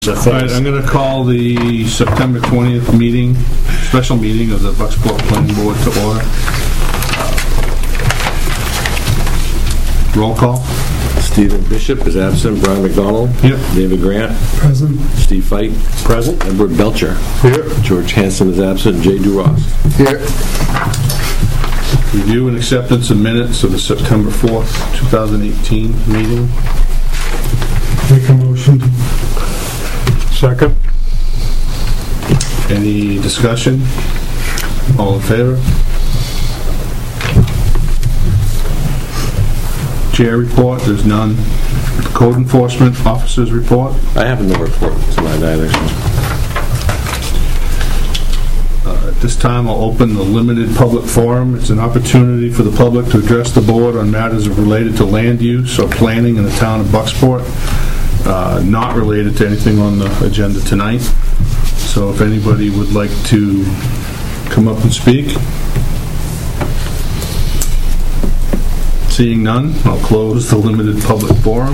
All right, I'm going to call the September 20th meeting, special meeting of the Bucksport Planning Board to order. Roll call. Stephen Bishop is absent. Brian McDonald. Yep. David Grant. Present. Steve Fite. Present. Edward Belcher. Here. George Hanson is absent. Jay Duras. Here. Review and acceptance of minutes of the September 4th, 2018 meeting. Make a motion. Second. Any discussion? All in favor? Chair report, there's none. Code enforcement officers report. I have no report tonight either. At this time, I'll open the limited public forum. It's an opportunity for the public to address the board on matters related to land use or planning in the town of Bucksport, not related to anything on the agenda tonight. So if anybody would like to come up and speak. Seeing none, I'll close the limited public forum.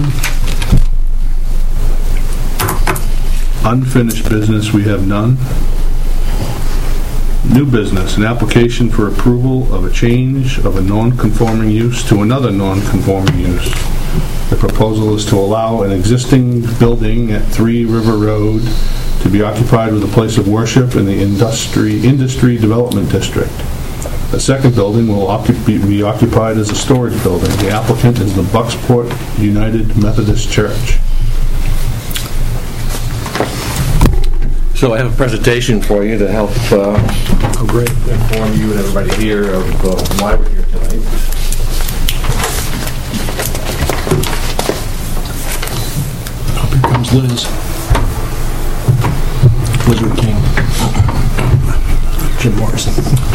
Unfinished business, we have none. New business, an application for approval of a change of a non-conforming use to another non-conforming use. The proposal is to allow an existing building at 3 River Road to be occupied with a place of worship in the Industry Development District. A second building will be occupied as a storage building. The applicant is the Bucksport United Methodist Church. So I have a presentation for you to help inform you and everybody here of why we're here tonight. Up here comes Liz. Wizard King. Jim Morrison.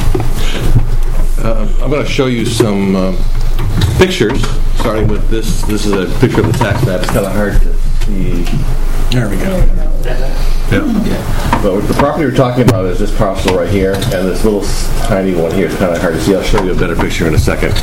I'm going to show you some pictures, starting with this. This is a picture of the tax map. It's kind of hard to see. There we go. Yeah. But the property we're talking about is this parcel right here, and this little tiny one here is kind of hard to see. I'll show you a better picture in a second.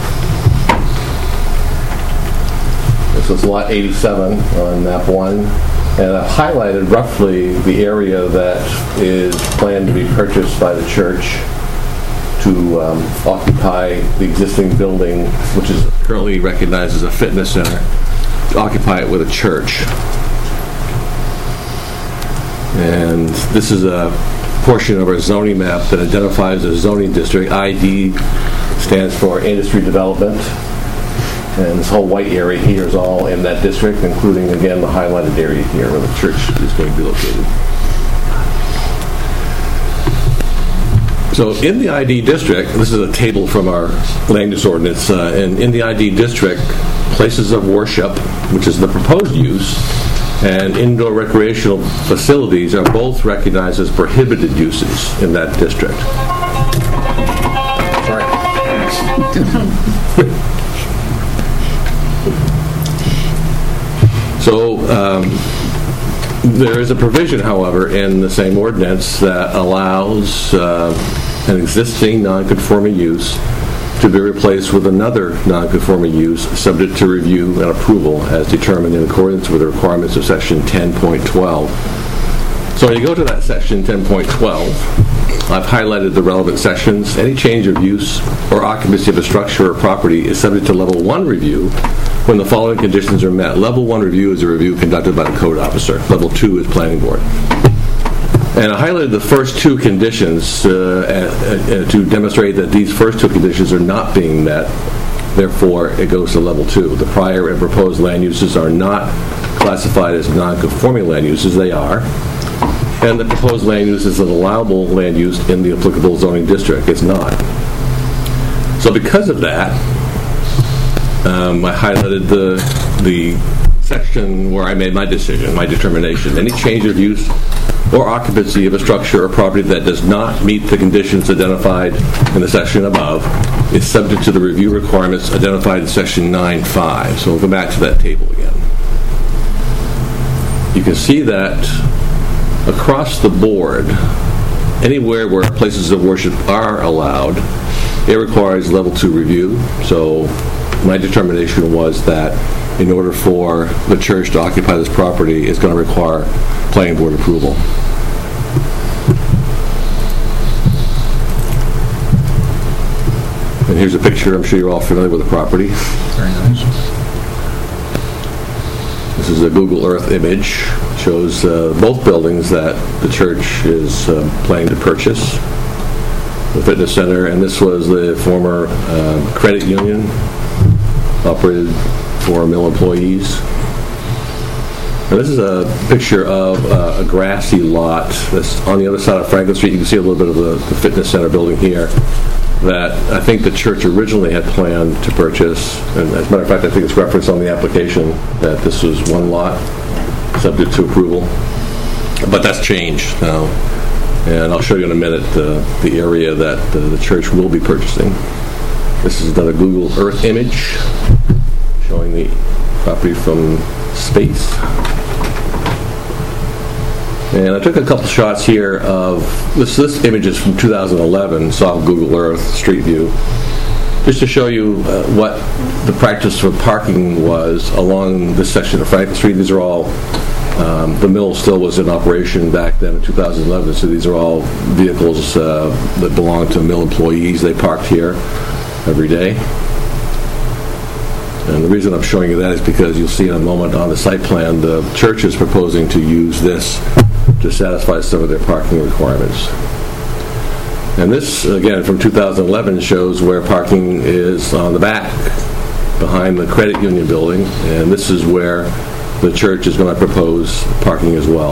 This is lot 87 on map 1, and I've highlighted roughly the area that is planned to be purchased by the church to occupy the existing building, which is currently recognized as a fitness center, to occupy it with a church. And this is a portion of our zoning map that identifies a zoning district. ID stands for industry development. And this whole white area here is all in that district, including, again, the highlighted area here where the church is going to be located. So in the ID district, this is a table from our land use ordinance, and in the ID district, places of worship, which is the proposed use, and indoor recreational facilities are both recognized as prohibited uses in that district. Sorry. So there is a provision, however, in the same ordinance that allows an existing non-conforming use to be replaced with another non-conforming use subject to review and approval as determined in accordance with the requirements of section 10.12. So when you go to that section 10.12, I've highlighted the relevant sections. Any change of use or occupancy of a structure or property is subject to level 1 review when the following conditions are met. Level 1 review is a review conducted by the code officer. Level 2 is planning board. And I highlighted the first 2 conditions to demonstrate that these first 2 conditions are not being met. Therefore, it goes to level 2. The prior and proposed land uses are not classified as non-conforming land uses. They are. And the proposed land use is an allowable land use in the applicable zoning district. It's not. So because of that, I highlighted the section where I made my decision, my determination. Any change of use or occupancy of a structure or property that does not meet the conditions identified in the section above is subject to the review requirements identified in section 9.5. So we'll go back to that table again. You can see that across the board, anywhere where places of worship are allowed, it requires level 2 review. So my determination was that in order for the church to occupy this property, it's going to require planning board approval. And here's a picture. I'm sure you're all familiar with the property. Very nice. This is a Google Earth image. Shows both buildings that the church is planning to purchase. The fitness center, and this was the former credit union, operated for mill employees. And this is a picture of a grassy lot that's on the other side of Franklin Street. You can see a little bit of the fitness center building here that I think the church originally had planned to purchase. And as a matter of fact, I think it's referenced on the application that this was one lot subject to approval. But that's changed now. And I'll show you in a minute the area that the church will be purchasing. This is another Google Earth image showing the property from space. And I took a couple shots here of this image is from 2011, so off Google Earth Street View, just to show you what the practice for parking was along this section of Franklin Street. These are all the mill still was in operation back then in 2011, so these are all vehicles that belong to mill employees. They parked here every day. And the reason I'm showing you that is because you'll see in a moment on the site plan the church is proposing to use this to satisfy some of their parking requirements. And this, again, from 2011 shows where parking is on the back behind the credit union building, and this is where the church is going to propose parking as well.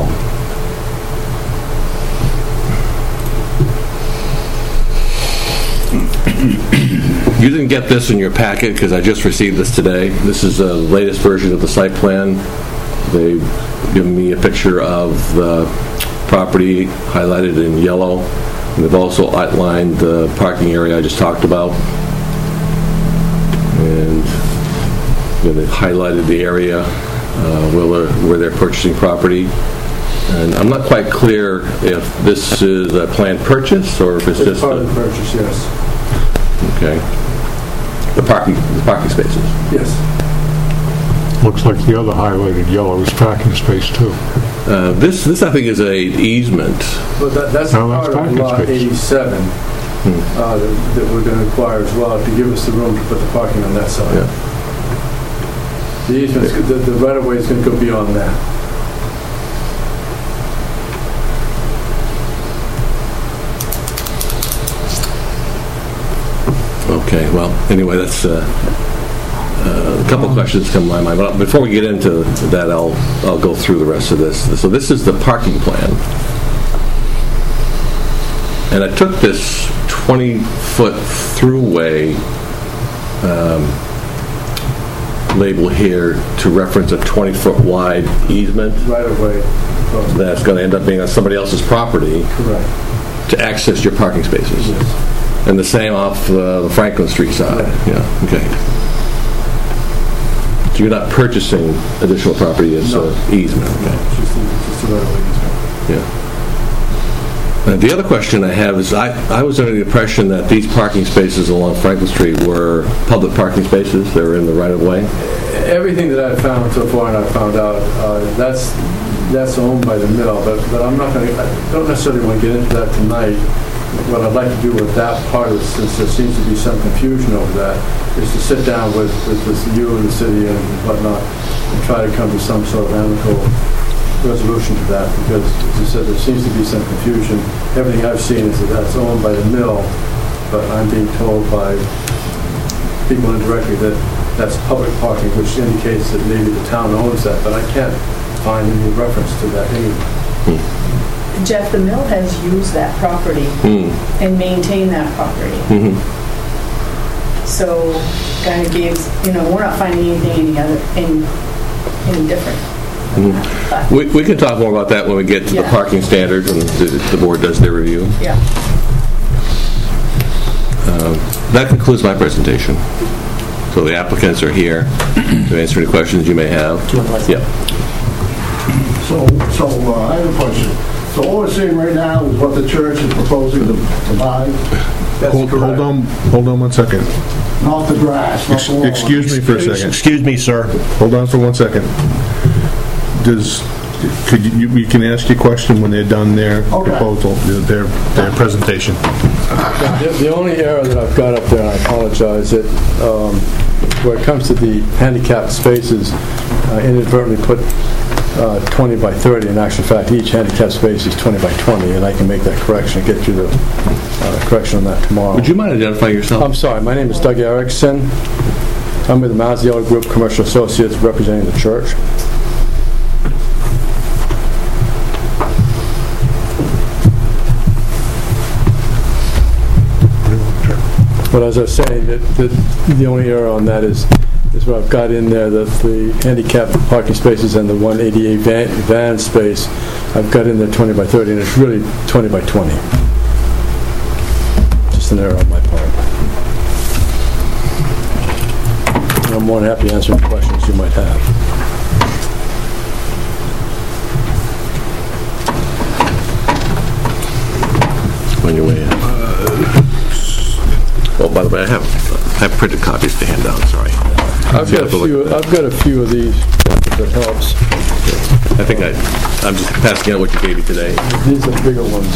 You didn't get this in your packet because I just received this today. This is the latest version of the site plan. They've given me a picture of the property highlighted in yellow. And they've also outlined the parking area I just talked about. And they've highlighted the area where they're purchasing property. And I'm not quite clear if this is a planned purchase or if it's just part of the purchase, yes. Okay. The parking spaces. Yes. Looks like the other highlighted yellow is parking space too. This I think is a easement. But that's No, part that's of parking lot space. 87 that we're going to acquire as well to give us the room to put the parking on that side. Yeah. The easement's, the right-of-way is going to go beyond that. Okay. Well, anyway, that's a couple of questions come to my mind. But before we get into that, I'll go through the rest of this. So this is the parking plan, and I took this 20-foot throughway label here to reference a 20-foot wide easement Right-of-way. that's going to end up being on somebody else's property Correct. to access your parking spaces. Yes. And the same off the Franklin Street side. Yeah. Okay. So you're not purchasing additional property as No. easement. Okay. Just a right-of-way easement. Yeah. The other question I have is I was under the impression that these parking spaces along Franklin Street were public parking spaces. They were in the right-of-way. Everything that I've found so far, and I've found out, that's owned by the mill. But I'm not going to. I don't necessarily want to get into that tonight. What I'd like to do with that part of it, since there seems to be some confusion over that, is to sit down with you and the city and whatnot and try to come to some sort of amicable resolution to that. Because, as I said, there seems to be some confusion. Everything I've seen is that that's owned by the mill, but I'm being told by people indirectly that that's public parking, which indicates that maybe the town owns that, but I can't find any reference to that anywhere. Jeff, the mill has used that property and maintained that property. So kind of gives, we're not finding anything any different. But, We can talk more about that when we get to the Yeah. parking standards and the board does their review. yeah. That concludes my presentation. So the applicants are here to answer any questions you may have. Yeah. So I have a question. So what we're seeing right now is what the church is proposing to buy? That's Hold correct. on 1 second. Not the grass, not the lawn. Excuse me for a second. Excuse me, sir. Hold on for 1 second. Could you can ask your question when they're done their Okay. proposal, their presentation. The only error that I've got up there, and I apologize, that where it comes to the handicapped spaces, I inadvertently put 20 by 30. In actual fact, each handicapped space is 20 by 20, and I can make that correction and get you the correction on that tomorrow. Would you mind identifying yourself? I'm sorry, my name is Doug Erickson. I'm with the Mazziotto Group Commercial Associates representing the church. But as I was saying, the only error on that is what I've got in there, that the handicapped parking spaces and the 188 van space, I've got in there 20 by 30, and it's really 20 by 20. Just an error on my part. And I'm more than happy to answer any questions you might have. On your way in. Oh, by the way, I have printed copies to hand out, sorry. I've got a few of these, if it helps. I think I'm just passing out what you gave me today. These are bigger ones.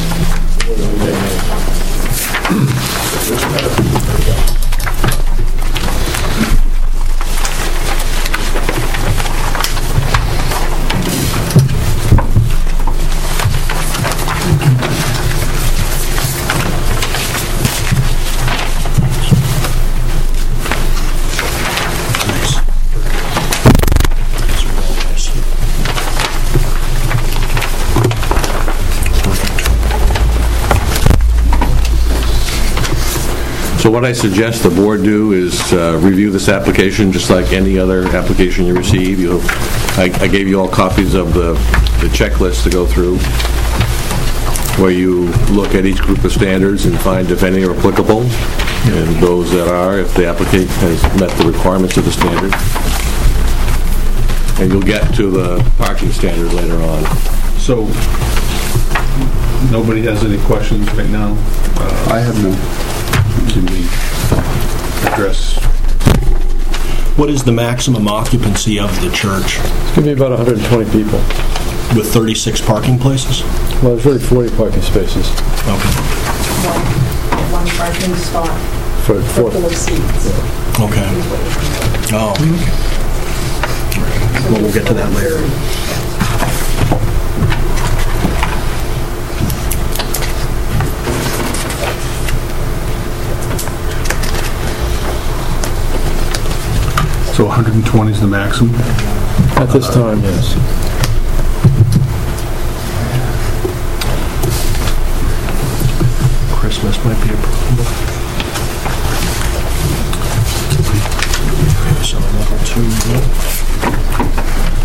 So what I suggest the board do is review this application just like any other application you receive. I gave you all copies of the checklist to go through, where you look at each group of standards and find if any are applicable, and those that are, if the applicant has met the requirements of the standard. And you'll get to the parking standard later on. So, nobody has any questions right now? I have none. Can we address? What is the maximum occupancy of the church It's going to be about 120 people. with 36 parking places? Well, there's really 40 parking spaces Okay. One parking spot for for 4 seats. Okay. Oh. Well, we'll get to that later. So 120 is the maximum? At this time, yes. Christmas might be a problem. So level 2.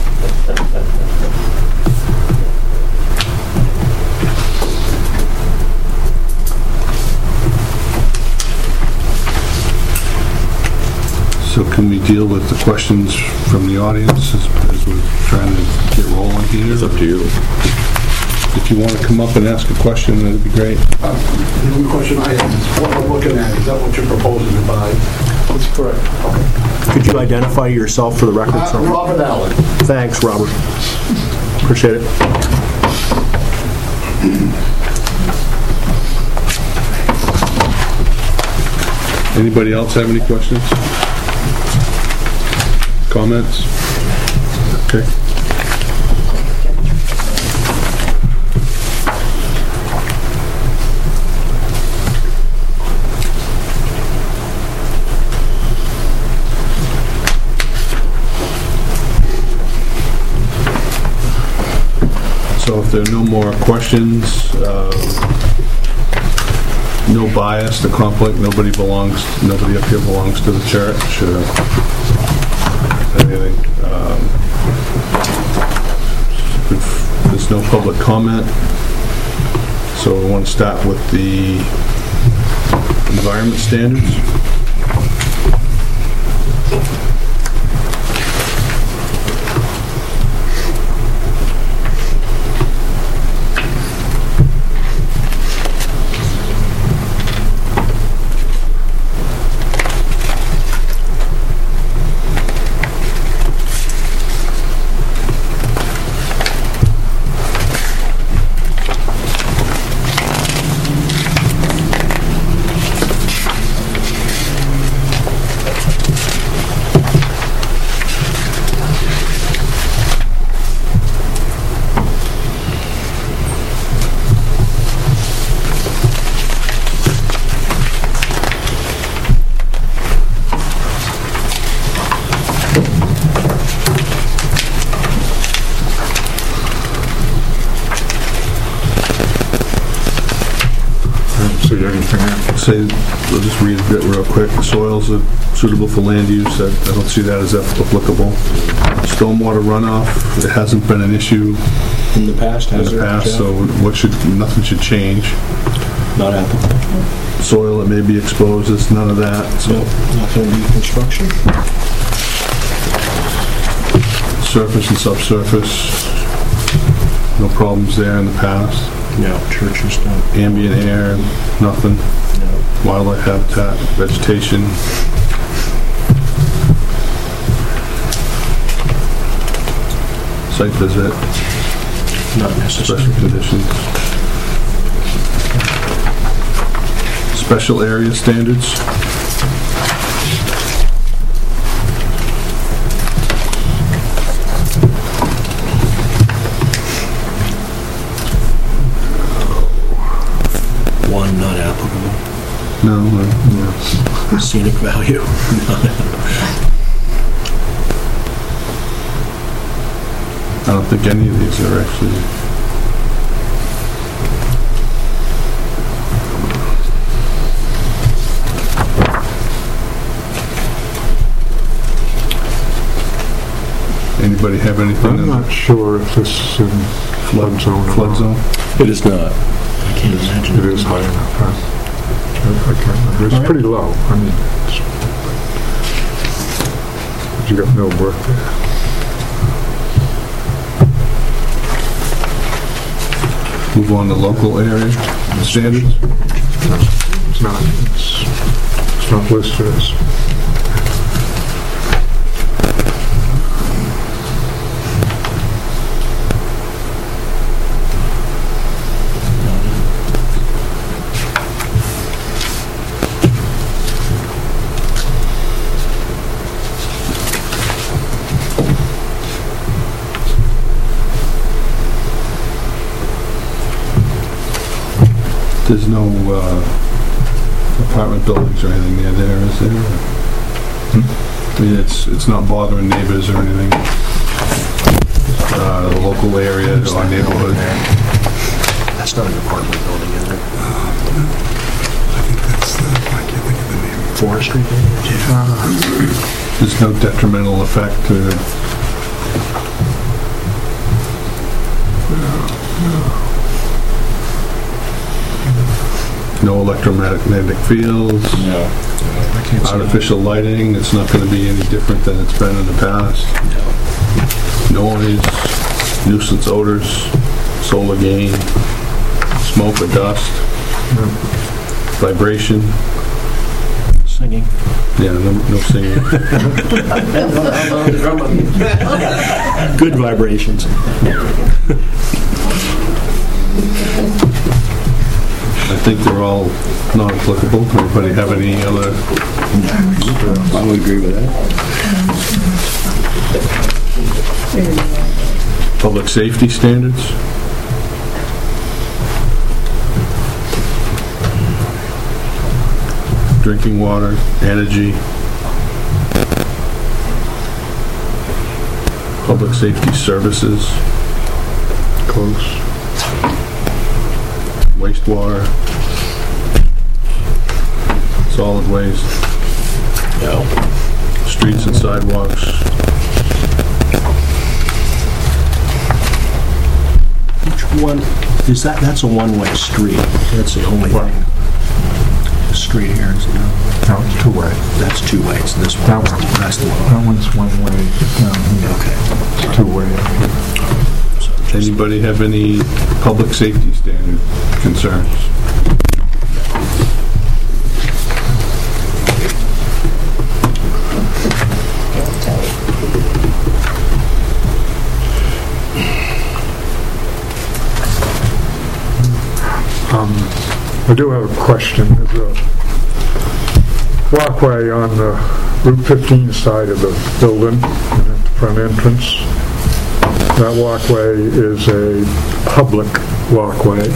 So can we deal with the questions from the audience as we're trying to get rolling here? It's up to you. If you want to come up and ask a question, that'd be great. The only question I have is what we're looking at, is that what you're proposing to buy? That's correct. Could you identify yourself for the record, sir? Robert Allen. Thanks, Robert. Appreciate it. Anybody else have any questions? Comments? Okay. So if there are no more questions, no bias, the conflict, nobody up here belongs to the church, anything. If there's no public comment, so we want to start with the environment standards. anything in. Say, I'll just read a bit real quick. Soils are suitable for land use. I don't see that as applicable. Stormwater runoff, it hasn't been an issue In the past, in has the it? past, Jeff? so nothing should change. Not applicable. Soil that may be exposed, it's none of that. So No, not going to be construction. surface and subsurface, no problems there in the past. No, churches don't. Ambient air, nothing. No. Wildlife habitat, vegetation. Site visit, Not necessary. special conditions. Special area standards. One, not applicable. No, Scenic value. I don't think any of these are actually. Anybody have anything I'm in not the sure if this is in flood zone. or flood not. zone? It is not. I can't imagine. It is high enough, huh? I can't remember. It's pretty low. I mean, but you got no work there. Move on to local area standards. It's not, it's not listed as. There's no apartment buildings or anything near there, is there? I mean, it's not bothering neighbors or anything. The local area or neighborhood. That's not an apartment building, is it? I think that's the, I can't think of the name. Forestry? There's no detrimental effect to. No electromagnetic fields. No. I can't see that. Artificial lighting, it's not going to be any different than it's been in the past. Noise, nuisance odors, solar gain, smoke or dust, vibration. Singing. Yeah, no singing. Good vibrations. I think they're all non-applicable. Anybody have any other? I would agree with that. Public safety standards? Drinking water, energy. Public safety services, Close. wastewater, solid waste, No. streets and sidewalks. Which one, is that, that's a one-way street. That's the only What? thing. The street here is, no, No, it's two-way. that's two ways. This one, That one. that's the one. That one's one way down here. Okay. It's two-way up here. Anybody have any public safety standard concerns? I do have a question. There's a walkway on the Route 15 side of the building, at the front entrance. That walkway is a public walkway,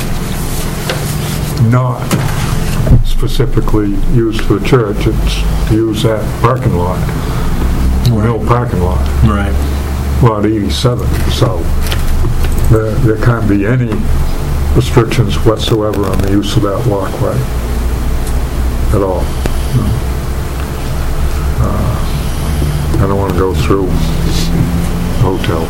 not specifically used for the church. It's to use that parking lot, mill parking lot, Right. lot 87. So there can't be any restrictions whatsoever on the use of that walkway. at all. I don't want to go through the hotel.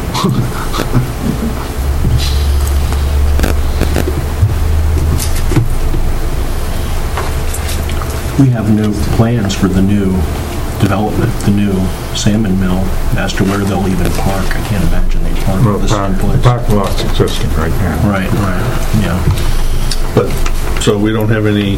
We have no plans for the new development, the new salmon mill, as to where they'll even park. I can't imagine they park Well, at the same place. parking lot's existing right now. Right, yeah. But, so we don't have any,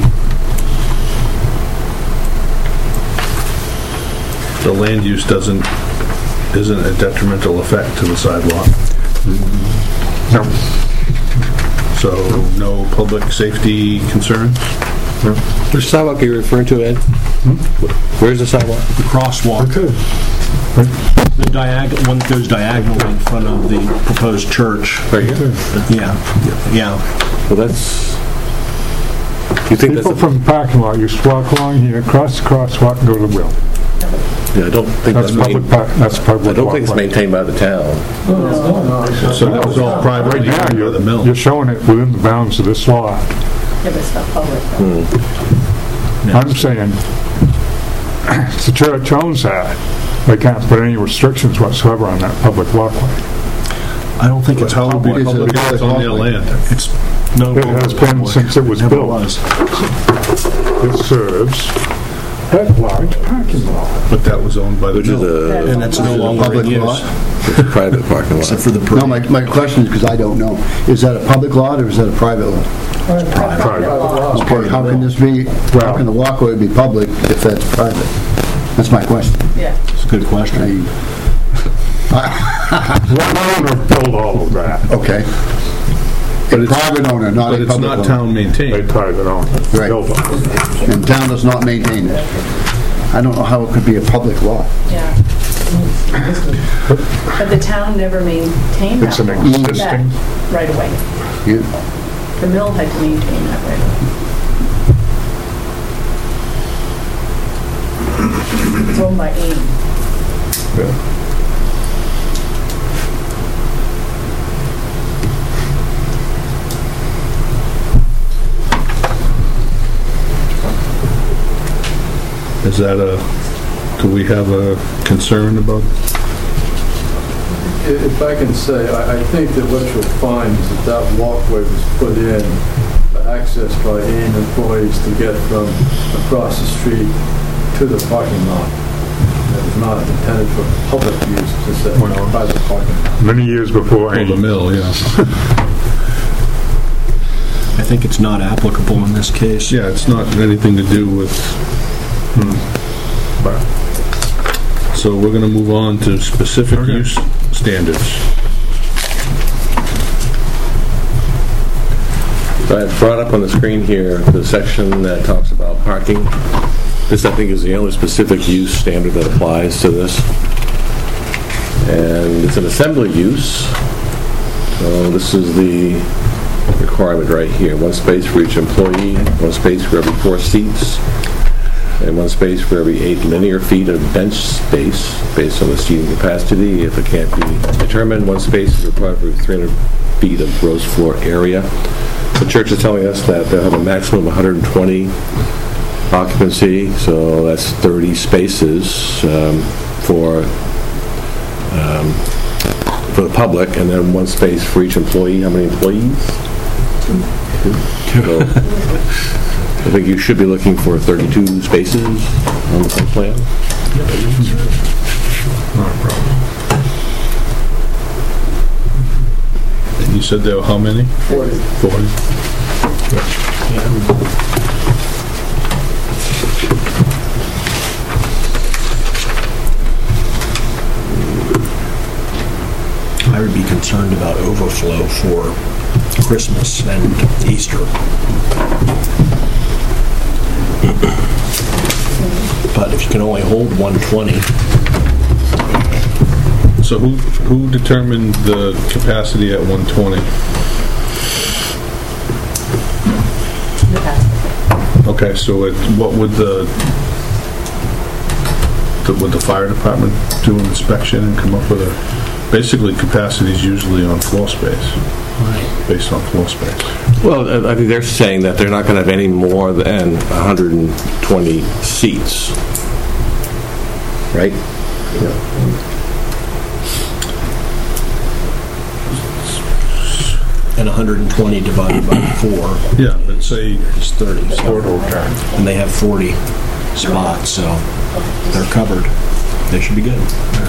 the land use isn't a detrimental effect to the sidewalk. No, So no public safety concerns? no. Which sidewalk are you referring to, Ed? Where's the sidewalk? The crosswalk, Okay. the diagonal, one that goes diagonally in front of the proposed church. Right here. Yeah. Well, that's... You think that's... People from the parking lot used to walk along here, cross the crosswalk, and go to the mill. Yeah, I don't think That's public. That's public. I don't think it's walkway. maintained by the town. So that was all privately Right now, owned by the mill? you're showing it within the bounds of this lot. Yeah, but it's not public. I'm saying, the church owns that. They can't put any restrictions whatsoever on that public walkway. I don't think it's How would be public. public if it's on their land? It's no. It has been since it was Never built. was. It serves that large parking lot. But that was owned by the Which is mill. a And that's no longer in Public use, lot? private parking lot. except for the No, parade. my question is, because I don't know, is that a public lot or is that a private lot? Private. Okay, how can this be, how can the walkway be public if that's private? That's my question. Yeah. It's a good question. One owner built all of that. Okay. A private owner, not But a it's public not owner. town A maintained. private owner Right. built all of it. And town does not maintain it. I don't know how it could be a public lot. Yeah. But the town never maintained It's that an that existing, right away. Yeah. The mill had to maintain that right away. It's owned by AIM. Is that do we have a concern about? If I can say, I think that what you'll find is that that walkway was put in for access by AIM employees to get from across the street to the parking lot. It was not intended for public use, it's a private parking lot. many years before. Oh, the mill, yeah. I think it's not applicable in this case. Yeah, it's not anything to do with... So we're going to move on to specific use standards. So I brought up on the screen here the section that talks about parking. This, I think, is the only specific use standard that applies to this. And it's an assembly use. So this is the requirement right here. One space for each employee, one space for every 4 seats, and one space for every 8 linear feet of bench space based on the seating capacity. If it can't be determined, one space is required for 300 feet of gross floor area. The church is telling us that they'll have a maximum of 120 occupancy, so that's 30 spaces for the public, and then one space for each employee. How many employees? 2. So, I think you should be looking for 32 spaces on the site plan. And you said there were how many? 40. 40. I would be concerned about overflow for Christmas and Easter. But if you can only hold 120, So who determined the capacity at 120? Okay, so what would the fire department do an inspection and come up with basically capacity is usually on floor space. right. based on floor space. Well, I think they're saying that they're not going to have any more than 120 seats, right? And 120 divided by 4 Yeah, but say, is 30. So, Total time. and they have 40 spots, so they're covered. They should be good.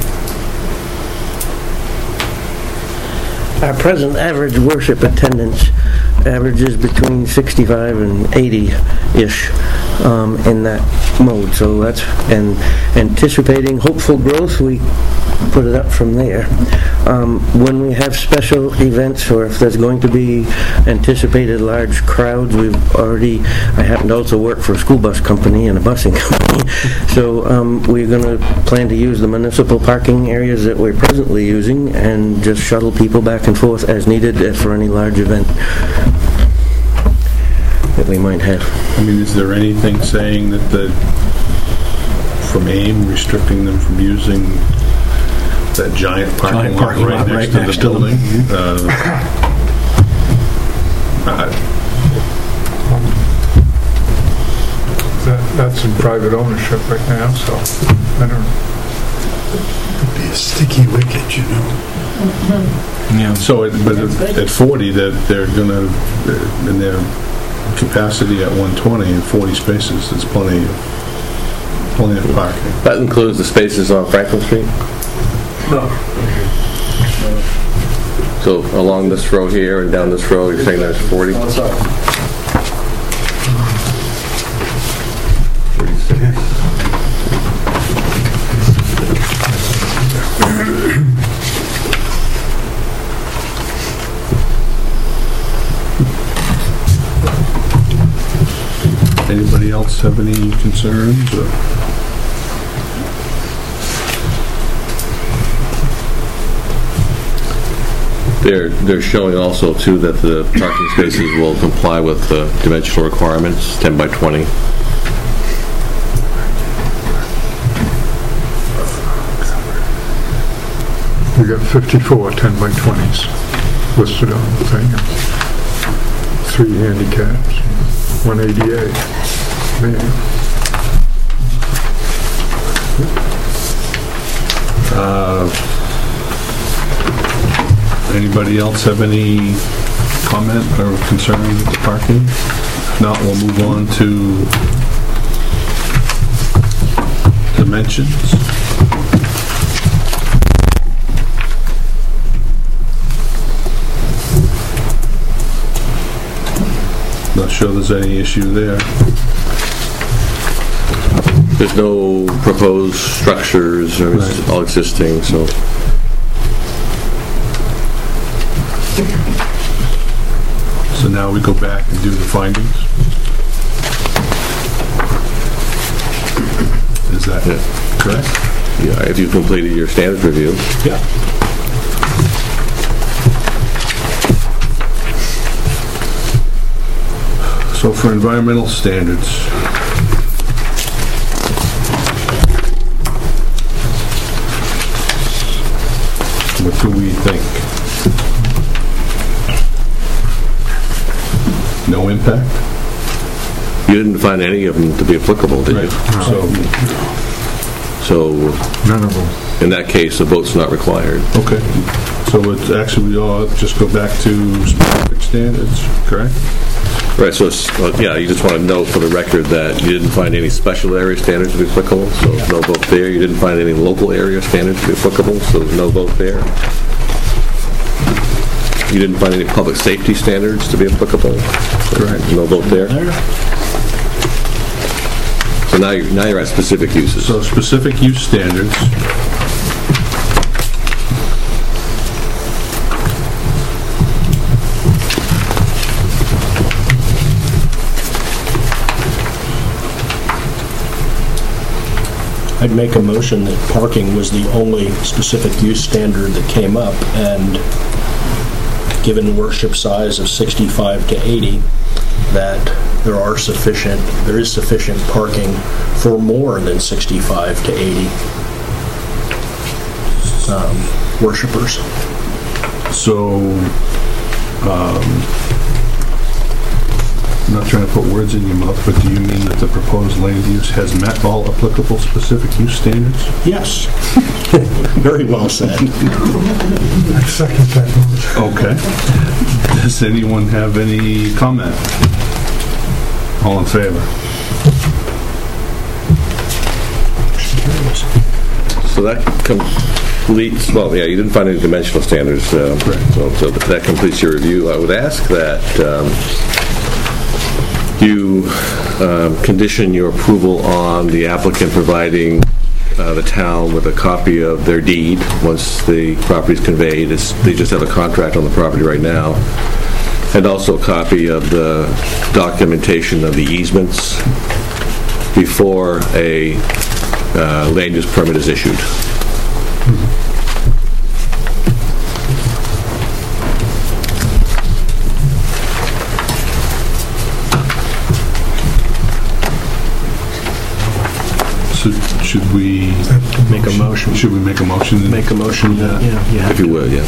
Our present average worship attendance averages between 65 and 80-ish in that mode. So that's, and anticipating hopeful growth, we put it up from there. When we have special events, or if there's going to be anticipated large crowds, I happen to also work for a school bus company and a busing company, so we're going to plan to use the municipal parking areas that we're presently using and just shuttle people back and forth as needed for any large event that we might have. I mean, is there anything saying that from AIM restricting them from using that giant parking lot right next to the building? That's in private ownership right now, so I don't know. It'd be a sticky wicket, you know. Yeah. So, but at 40, that they're going to, in their capacity at 120 and 40 spaces, there's plenty of parking. That includes the spaces on Franklin Street? No. So along this row here and down this row, you're saying there's 40? Oh, sorry. Anybody else have any concerns? They're showing also, too, that the parking spaces will comply with the dimensional requirements, 10 by 20. You got 54 10 by 20s listed on the thing. 3 handicaps, 1 ADA. Man. Anybody else have any comment or concern with the parking? If not, we'll move on to dimensions. Not sure there's any issue there. There's no proposed structures, or it's all existing, so... So now we go back and do the findings. Is that correct? Yeah, if you've completed your standards review. Yeah. So for environmental standards, what do we think? No impact? You didn't find any of them to be applicable, did you? So, None of them. in that case, a vote's not required. Okay. So it's actually, we all just go back to specific standards, correct? Right, so, you just want to note for the record that you didn't find any special area standards to be applicable, so there's no vote there. You didn't find any local area standards to be applicable, so there's no vote there. You didn't find any public safety standards to be applicable, so Correct. no vote there. So now you're at specific uses. So specific use standards. I'd make a motion that parking was the only specific use standard that came up, and given worship size of 65 to 80, that there is sufficient parking for more than 65 to 80 worshipers. So I'm not trying to put words in your mouth, but do you mean that the proposed land use has met all applicable specific use standards? Yes. Very well said. I second that motion. Okay. Does anyone have any comment? All in favor? So that completes, well, yeah, you didn't find any dimensional standards, so that completes your review. I would ask that you condition your approval on the applicant providing the town with a copy of their deed once the property is conveyed. They just have a contract on the property right now. And also a copy of the documentation of the easements before a land use permit is issued. So should we Make a motion. Should we make a motion? Make a motion, yeah. If you will, yeah.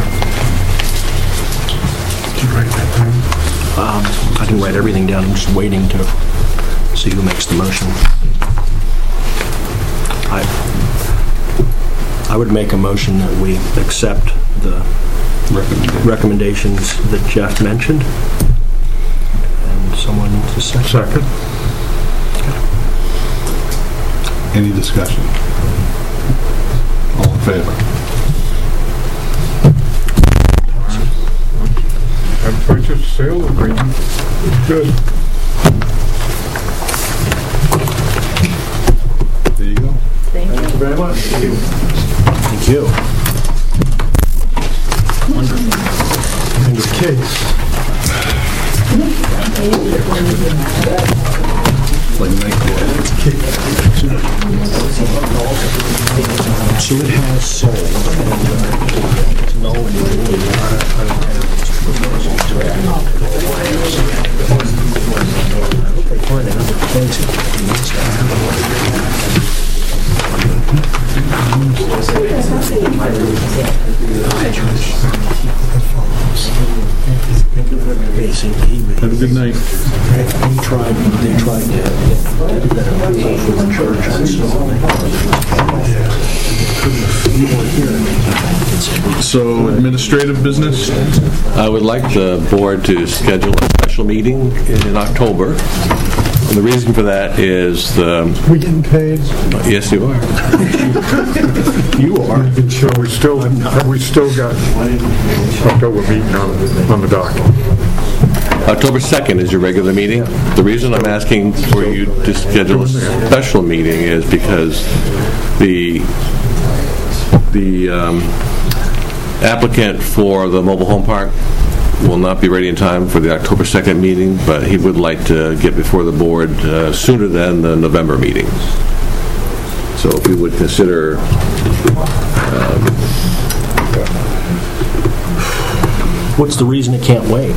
Did you write that down? I can write everything down. I'm just waiting to see who makes the motion. I would make a motion that we accept the recommendations that Jeff mentioned. And someone to second. Second. Any discussion? All in favor? And purchase sale agreement. Good. There you go. Thank you. Thank you very much. Thank you. In this case, Like So it has sold. It's null and find another place. Have a good night. They tried to get that approval for the church. So administrative business? I would like the board to schedule a special meeting in October. And the reason for that is we getting paid? yes, you are. You are. So we still got October meeting on the docket. October 2nd is your regular meeting. The reason I'm asking for you to schedule a special meeting is because the applicant for the mobile home park will not be ready in time for the October 2nd meeting, but he would like to get before the board sooner than the November meeting. So if we would consider What's the reason it can't wait?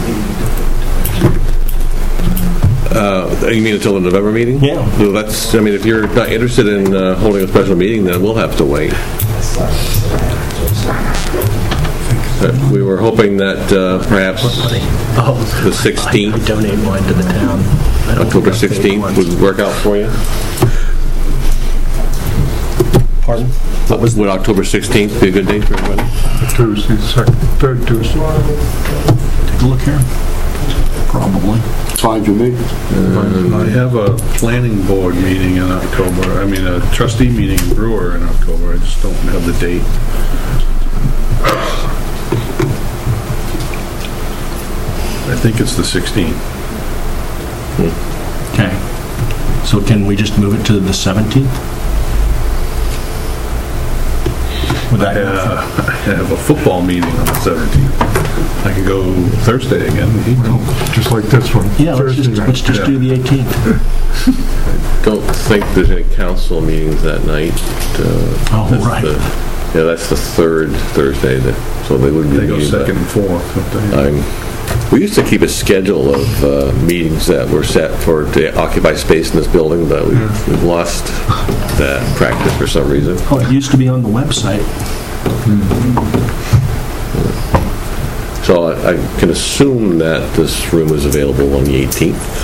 you mean until the November meeting? Yeah. So that's, I mean, if you're not interested in holding a special meeting, then we'll have to wait. We were hoping that perhaps the 16th, I donate mine to the town. October 16th would work out for you. Pardon? Would October 16th be a good date for everybody? Tuesday, third Tuesday. Take a look here. Probably. Fine for me. I have a planning board meeting in October. I mean, a trustee meeting in Brewer in October. I just don't have the date. I think it's the 16th. Okay. So can we just move it to the 17th? Would I have a football meeting on the 17th. I can go Thursday again. Just like this one. Yeah, let's just do the 18th. Don't think there's any council meetings that night. That's right. That's the third Thursday, so they wouldn't be They go meeting, second and fourth. we used to keep a schedule of meetings that were set to occupy space in this building, but we've lost that practice for some reason. Oh, it used to be on the website. So I can assume that this room is available on the 18th.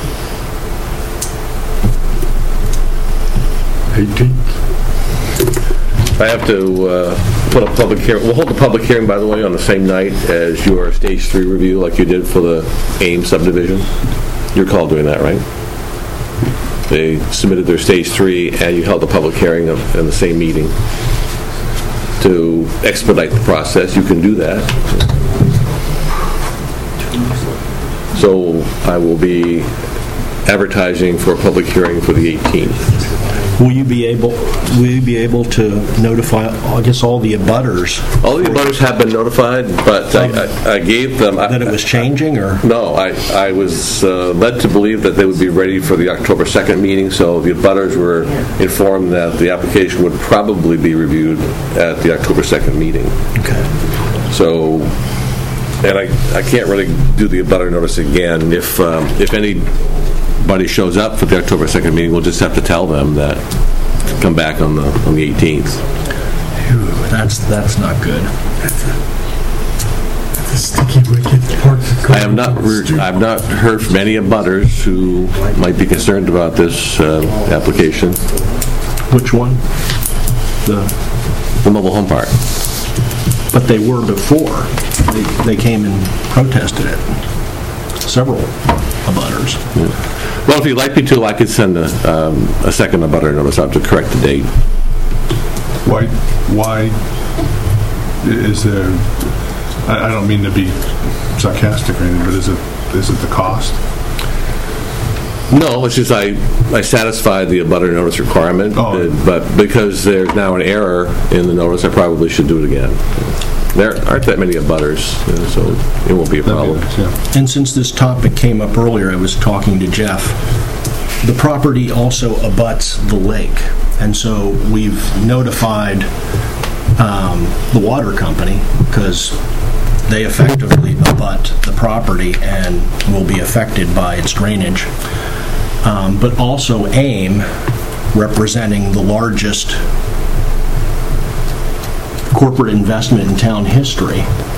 18th. I have to put a public hearing. We'll hold the public hearing, by the way, on the same night as your Stage 3 review, like you did for the AIM subdivision. You recall doing that, right? They submitted their Stage 3, and you held a public hearing in the same meeting to expedite the process. You can do that. So I will be advertising for a public hearing for the 18th. Will you be able to notify, I guess, all the abutters? All the abutters have been notified, but I gave them... That it was changing, or? No, I was led to believe that they would be ready for the October 2nd meeting, so the abutters were informed that the application would probably be reviewed at the October 2nd meeting. Okay. So, and I can't really do the abutter notice again. If anybody shows up for the October 2nd meeting, we'll just have to tell them that to come back on the 18th. Phew, that's not good. The sticky wicket part. I've not heard from any abutters who might be concerned about this application. Which one? The mobile home park. But they were before. They came and protested it. Several abutters. Yeah. Well, if you'd like me to, I could send a second abutter notice out to correct the date. Why is there... I don't mean to be sarcastic or anything, but is it the cost? No, it's just I satisfied the abutter notice requirement, but because there's now an error in the notice, I probably should do it again. There aren't that many abutters, so it won't be a problem. And since this topic came up earlier, I was talking to Jeff. The property also abuts the lake, and so we've notified the water company because they effectively abut the property and will be affected by its drainage. But also AIM, representing the largest corporate investment in town history,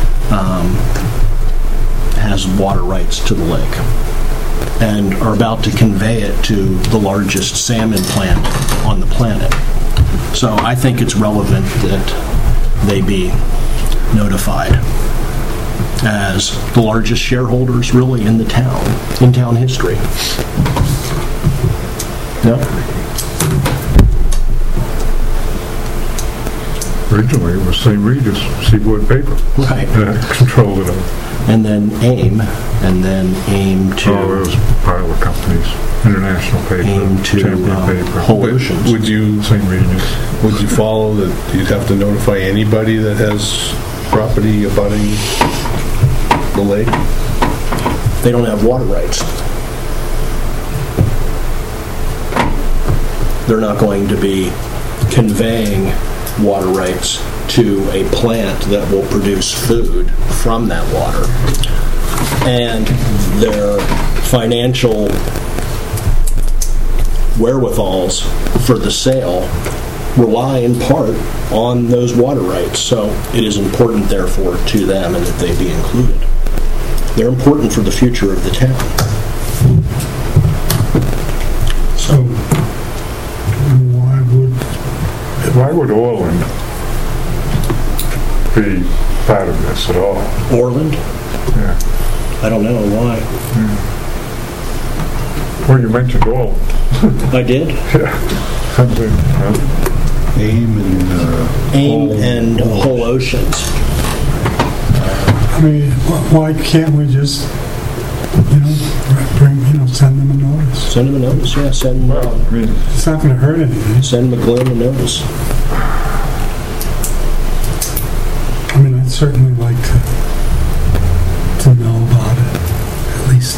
has water rights to the lake and are about to convey it to the largest salmon plant on the planet. So I think it's relevant that they be notified as the largest shareholders really in the town, in town history. Yep. Originally, it was St. Regis Seaboard Paper. Right. Controlled it all. And then AIM, and then AIM to... Oh, it was a pile of companies. International Paper, AIM to Chamber Paper. Whole Oceans. Would you follow that you'd have to notify anybody that has property abutting the lake? They don't have water rights. They're not going to be conveying water rights to a plant that will produce food from that water. And their financial wherewithals for the sale rely in part on those water rights. So it is important, therefore, to them and that they be included. They're important for the future of the town. So, why would Orland be part of this at all? Orland? Yeah. I don't know why. Yeah. Well, you mentioned Orland. I did? Yeah. AIM and Whole Oceans. I mean, why can't we just, send them a notice? Send them a notice, yeah. Send them, it's not going to hurt anything. Send McGlynn a notice. I mean, I'd certainly like to know about it, at least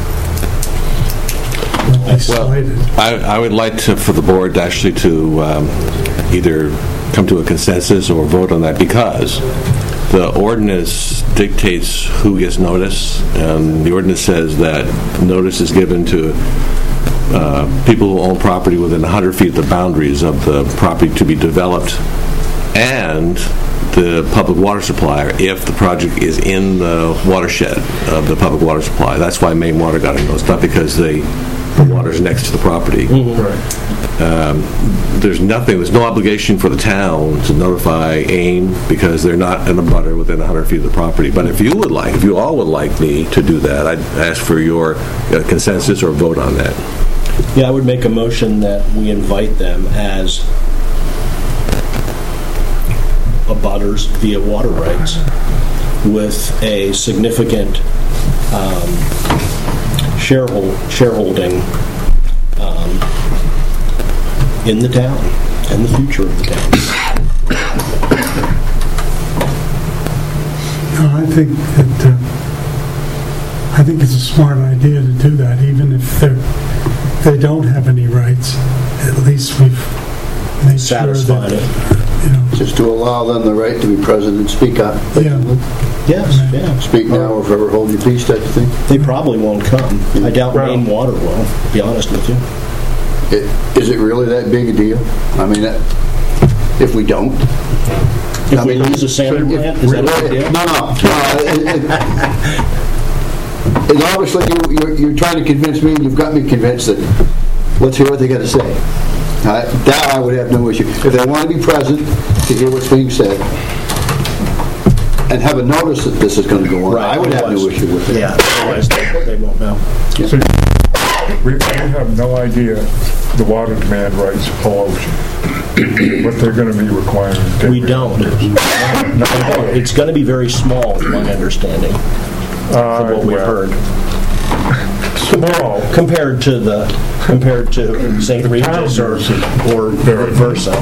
slated. I would like for the board actually to either come to a consensus or vote on that, because the ordinance dictates who gets notice, and the ordinance says that notice is given to people who own property within 100 feet of the boundaries of the property to be developed, and the public water supplier if the project is in the watershed of the public water supply. That's why Maine Water got involved. It's not because the water's next to the property. There's no obligation for the town to notify AIM because they're not in a butter within 100 feet of the property. But if you all would like me to do that, I'd ask for your consensus or vote on that. Yeah, I would make a motion that we invite them as abutters via water rights with a significant shareholding in the town and the future of the town. I think it's a smart idea to do that, even if they don't have any rights. At least we've made Satisfied sure that, it. Just to allow them the right to be present and speak up. Yes, yeah. Speak now or forever hold your peace type of thing. They probably won't come. I doubt Maine Water will, to be honest with you. Is it really that big a deal? I mean, if we don't? If we lose a salmon plant, is that a big deal? No. And obviously, you're trying to convince me, and you've got me convinced that let's hear what they got to say. That I would have no issue. If they want to be present to hear what's being said and have a notice that this is going to go on, I would have no issue with it. Yeah, otherwise they won't know. See, we have no idea the water demand rights of Whole Ocean, what they're going to be requiring. We don't. It's going to be very small, from my understanding, from what we've heard. Small. Compared to St. Regis or versa.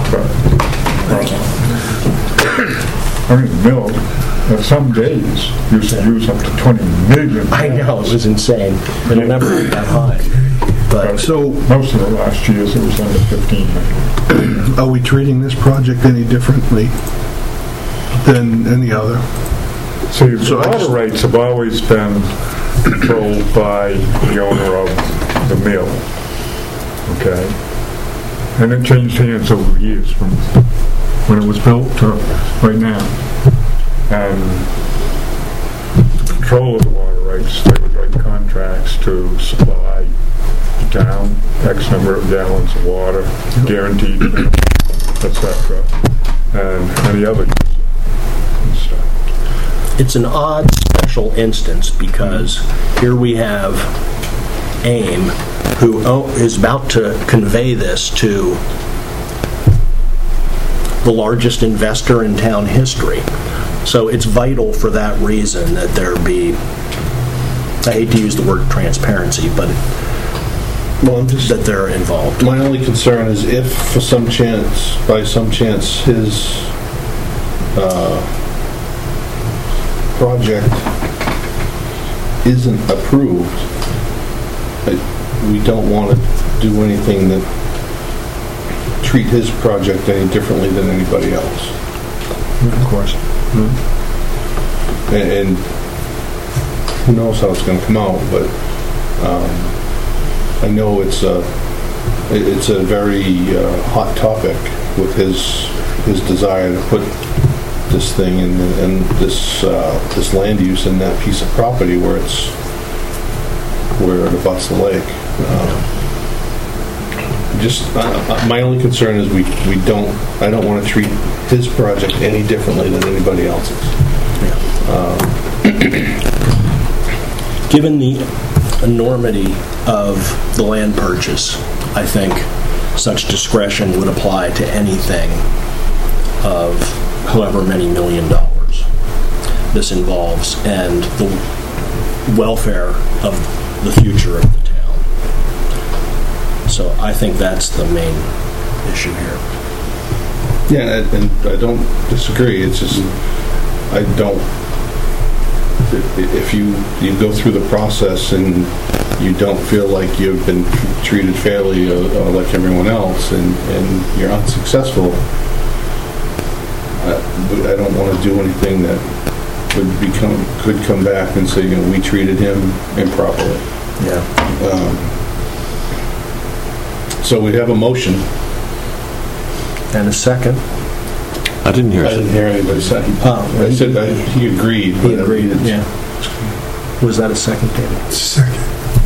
I mean, the mill, some days, used to use up to 20 million. I know, it was insane. It'll never be that high. But So, most of the last years, it was under 15 million. are we treating this project any differently than any other? See, the water rights have always been controlled by the owner of the mill, okay? And it changed hands over the years from when it was built to right now. And the control of the water rights, they would write contracts to supply the town X number of gallons of water, guaranteed minimum, etc., and any other user and stuff. it's an odd special instance because here we have AIM, who is about to convey this to the largest investor in town history. So it's vital for that reason that there be, I hate to use the word transparency, but that they're involved. My only concern is if for some chance, by some chance, his project isn't approved, we don't want to do anything that treat his project any differently than anybody else. Of course. And who knows how it's going to come out, but I know it's a very hot topic with his desire to put this thing in this land use in that piece of property where it abuts the lake. My only concern is I don't want to treat his project any differently than anybody else's. Given the enormity of the land purchase, I think such discretion would apply to anything of however many $1 million this involves and the welfare of the future of the town. So I think that's the main issue here. Yeah, and I don't disagree. It's just, I don't, if you go through the process and you don't feel like you've been treated fairly like everyone else and you're unsuccessful, I don't want to do anything that could come back and say, we treated him improperly. Yeah. So we have a motion. And a second. I didn't hear I it. didn't hear anybody say. I said that he agreed. He but agreed, it's- yeah. Was that a second, David? Second.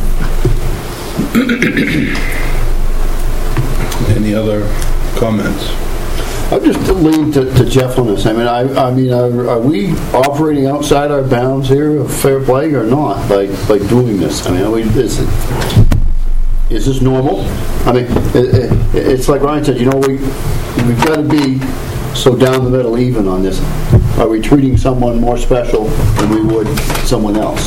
Any other comments? I'll just lean to Jeff on this. I mean, are we operating outside our bounds here of fair play or not by doing this? I mean, is this normal? I mean, it's like Ryan said, we've got to be so down the middle even on this. Are we treating someone more special than we would someone else?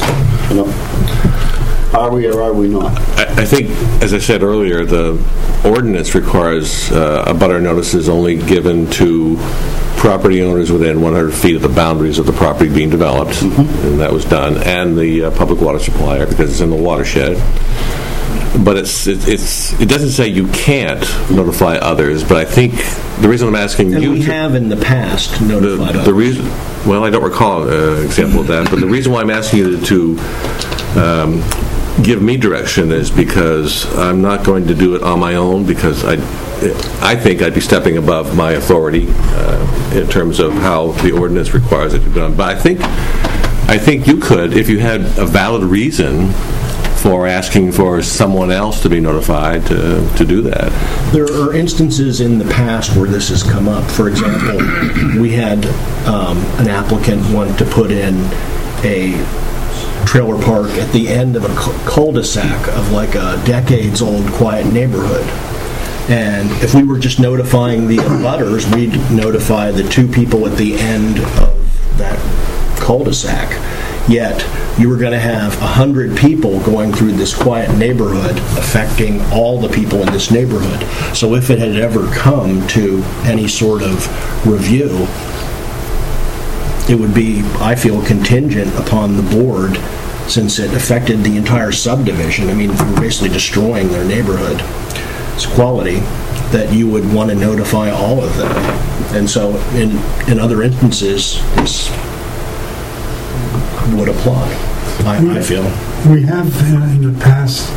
Are we or are we not? I think, as I said earlier, the ordinance requires abutter notices only given to property owners within 100 feet of the boundaries of the property being developed, and that was done, and the public water supplier, because it's in the watershed. But it doesn't say you can't notify others, but I think the reason I'm asking And you we have in the past notified the others. reason, well, I don't recall an example of that, but the reason why I'm asking you to give me direction is because I'm not going to do it on my own, because I think I'd be stepping above my authority in terms of how the ordinance requires it to be done. But I think you could, if you had a valid reason for asking for someone else to be notified to do that. There are instances in the past where this has come up. For example, we had an applicant want to put in a trailer park at the end of a cul-de-sac of like a decades-old quiet neighborhood. And if we were just notifying the abutters, we'd notify the two people at the end of that cul-de-sac. Yet, you were going to have 100 people going through this quiet neighborhood affecting all the people in this neighborhood. So if it had ever come to any sort of review, it would be, I feel, contingent upon the board, since it affected the entire subdivision. I mean, we're basically destroying their neighborhood. It's quality that you would want to notify all of them. And so in other instances, this would apply, I feel. We have in the past,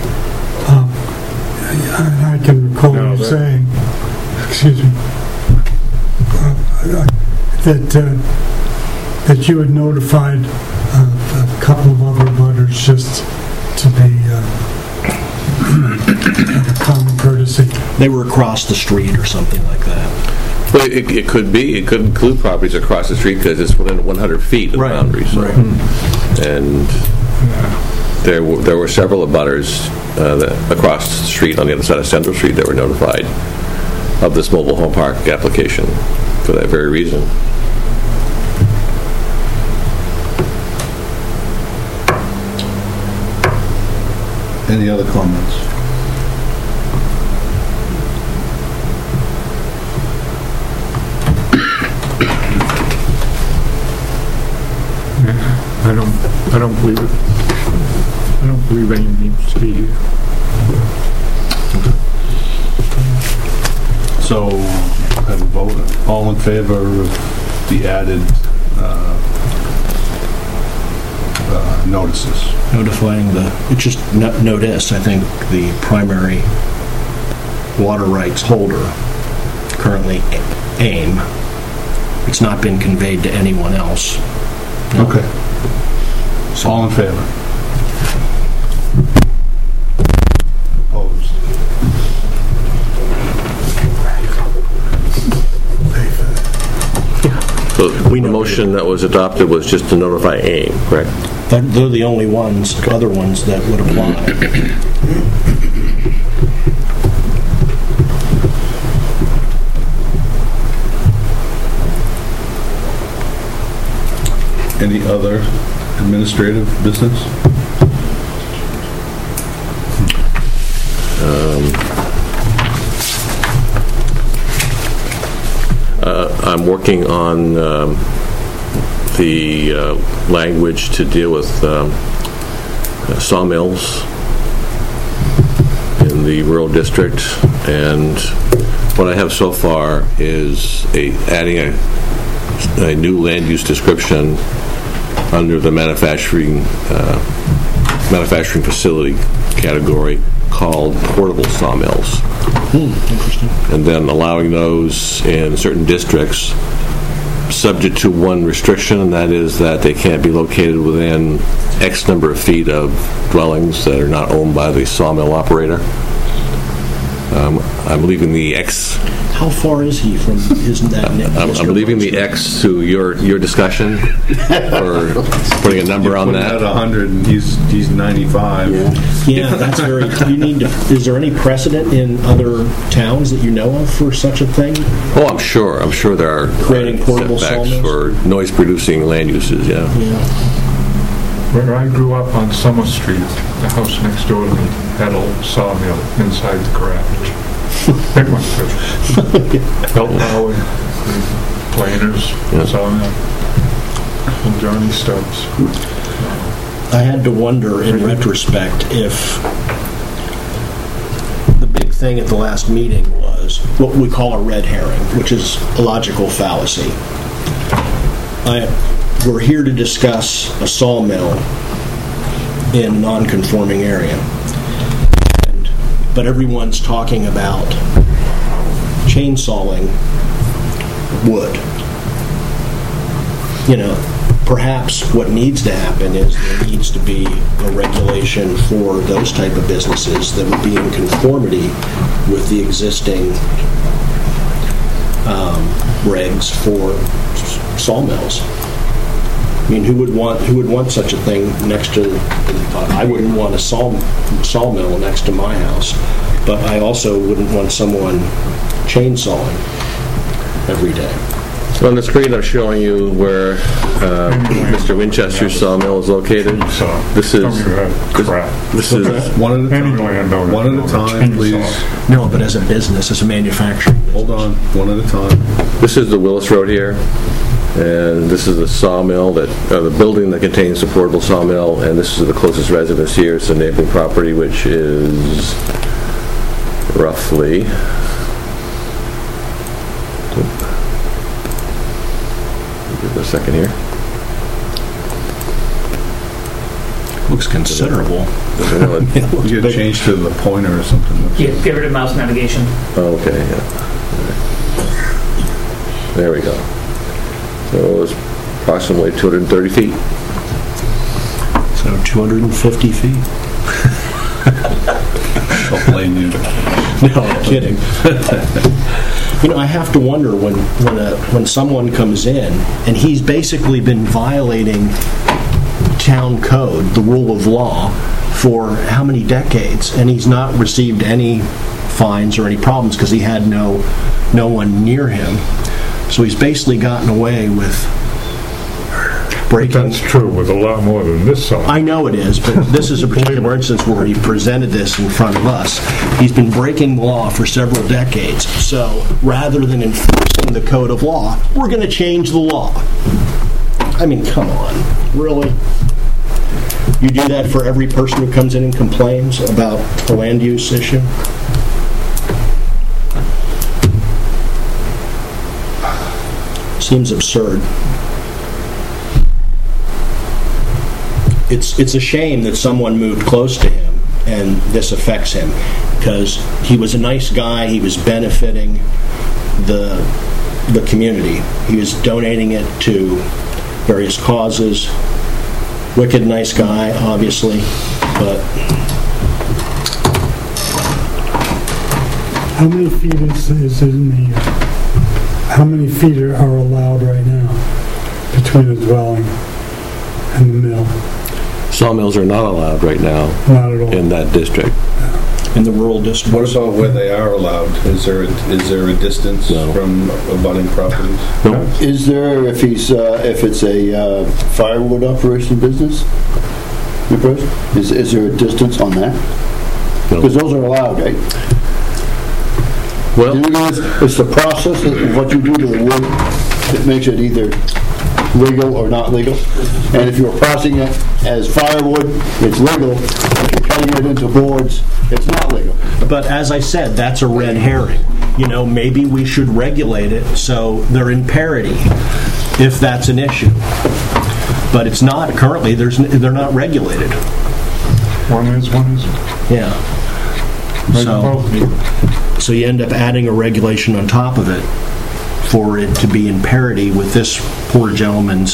I can recall you saying, excuse me, that you had notified a couple of other butters just to be common courtesy. They were across the street or something like that. Well, it could be. It could include properties across the street because it's within 100 feet of the boundaries. So. Right. And there were several abutters across the street on the other side of Central Street that were notified of this mobile home park application for that very reason. Any other comments? I don't believe it. I don't believe anything needs to be here. So, have a vote. All in favor of the added notices? Notifying it's just notice, I think, the primary water rights holder, currently AIM. It's not been conveyed to anyone else. No. Okay. So, all in favor? Opposed? So the motion that was adopted was just to notify AIM, correct? They're the only other ones that would apply. Any other administrative business? I'm working on the language to deal with sawmills in the rural district, and what I have so far is adding a new land use description under the manufacturing facility category called portable sawmills. Interesting. And then allowing those in certain districts subject to one restriction, and that is that they can't be located within X number of feet of dwellings that are not owned by the sawmill operator. I'm leaving the X. How far is he from his net? I'm leaving the X to your discussion for putting a number on that. At 100, and he's 95. Yeah, that's very. You need to. Is there any precedent in other towns that you know of for such a thing? Oh, I'm sure there are Creating portable setbacks sawmills? for noise-producing land uses. Yeah. Where I grew up on Summer Street, the house next door to me had a sawmill inside the garage. Big one, too. Belt power, planers, sawmill. From Johnny Stubbs. I had to wonder, in retrospect, if the big thing at the last meeting was what we call a red herring, which is a logical fallacy. We're here to discuss a sawmill in a non-conforming area. But everyone's talking about chainsawing wood. You know, perhaps what needs to happen is there needs to be a regulation for those type of businesses that would be in conformity with the existing regs for sawmills. I mean, who would want such a thing next to? I wouldn't want a sawmill next to my house, but I also wouldn't want someone chainsawing every day. So on the screen, I'm showing you where Mr. Winchester's sawmill is located. This is one at a time. One at a time, please. No, but as a business, as a manufacturing. Hold on, one at a time. This is the Willis Road here. And this is the sawmill the building that contains the portable sawmill, and this is the closest residence here. It's the neighboring property, which is roughly give it a second here. Looks considerable. You could change to the pointer or something. Yeah, get rid of mouse navigation. Okay, yeah. There we go. So it's approximately 230 feet. So 250 feet? Don't blame you. No, I'm kidding. You know, I have to wonder when someone comes in and he's basically been violating town code, the rule of law, for how many decades, and he's not received any fines or any problems because he had no one near him. So he's basically gotten away with breaking. But that's true with a lot more than this song. I know it is, but this is a particular instance where he presented this in front of us. He's been breaking the law for several decades. So rather than enforcing the code of law, we're going to change the law. I mean, come on. Really? You do that for every person who comes in and complains about a land use issue? Seems absurd. It's a shame that someone moved close to him and this affects him, because he was a nice guy. He was benefiting the community. He was donating it to various causes. Wicked nice guy, obviously, but how many feet is in the? How many feet are allowed right now between the dwelling and the mill? Sawmills are not allowed right now. Not at all. In that district. In the rural district. What about where they are allowed? Is there a distance from abutting properties? No. Is there, if it's a firewood operation business? Is there a distance on that? Because those are allowed, right? Well, it's the process of what you do to the wood that makes it either legal or not legal. And if you're processing it as firewood, it's legal. If you're cutting it into boards, it's not legal. But as I said, that's a red herring. You know, maybe we should regulate it so they're in parity, if that's an issue. But it's not currently. They're not regulated. One is, one isn't. Yeah. So you end up adding a regulation on top of it for it to be in parity with this poor gentleman's.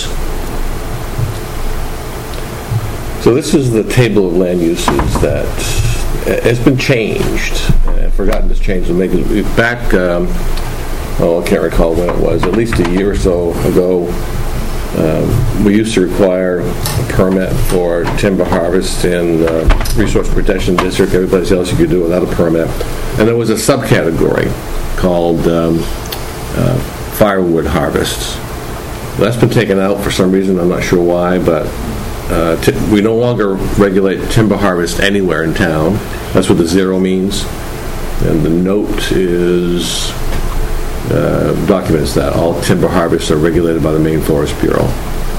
So this is the table of land uses that has been changed. I've forgotten this change. Back, I can't recall when it was, at least a year or so ago, we used to require a permit for timber harvest in the Resource Protection District. Everybody else you could do without a permit. And there was a subcategory called firewood harvests. That's been taken out for some reason. I'm not sure why, but we no longer regulate timber harvest anywhere in town. That's what the zero means. And the note is documents that all timber harvests are regulated by the Maine Forest Bureau.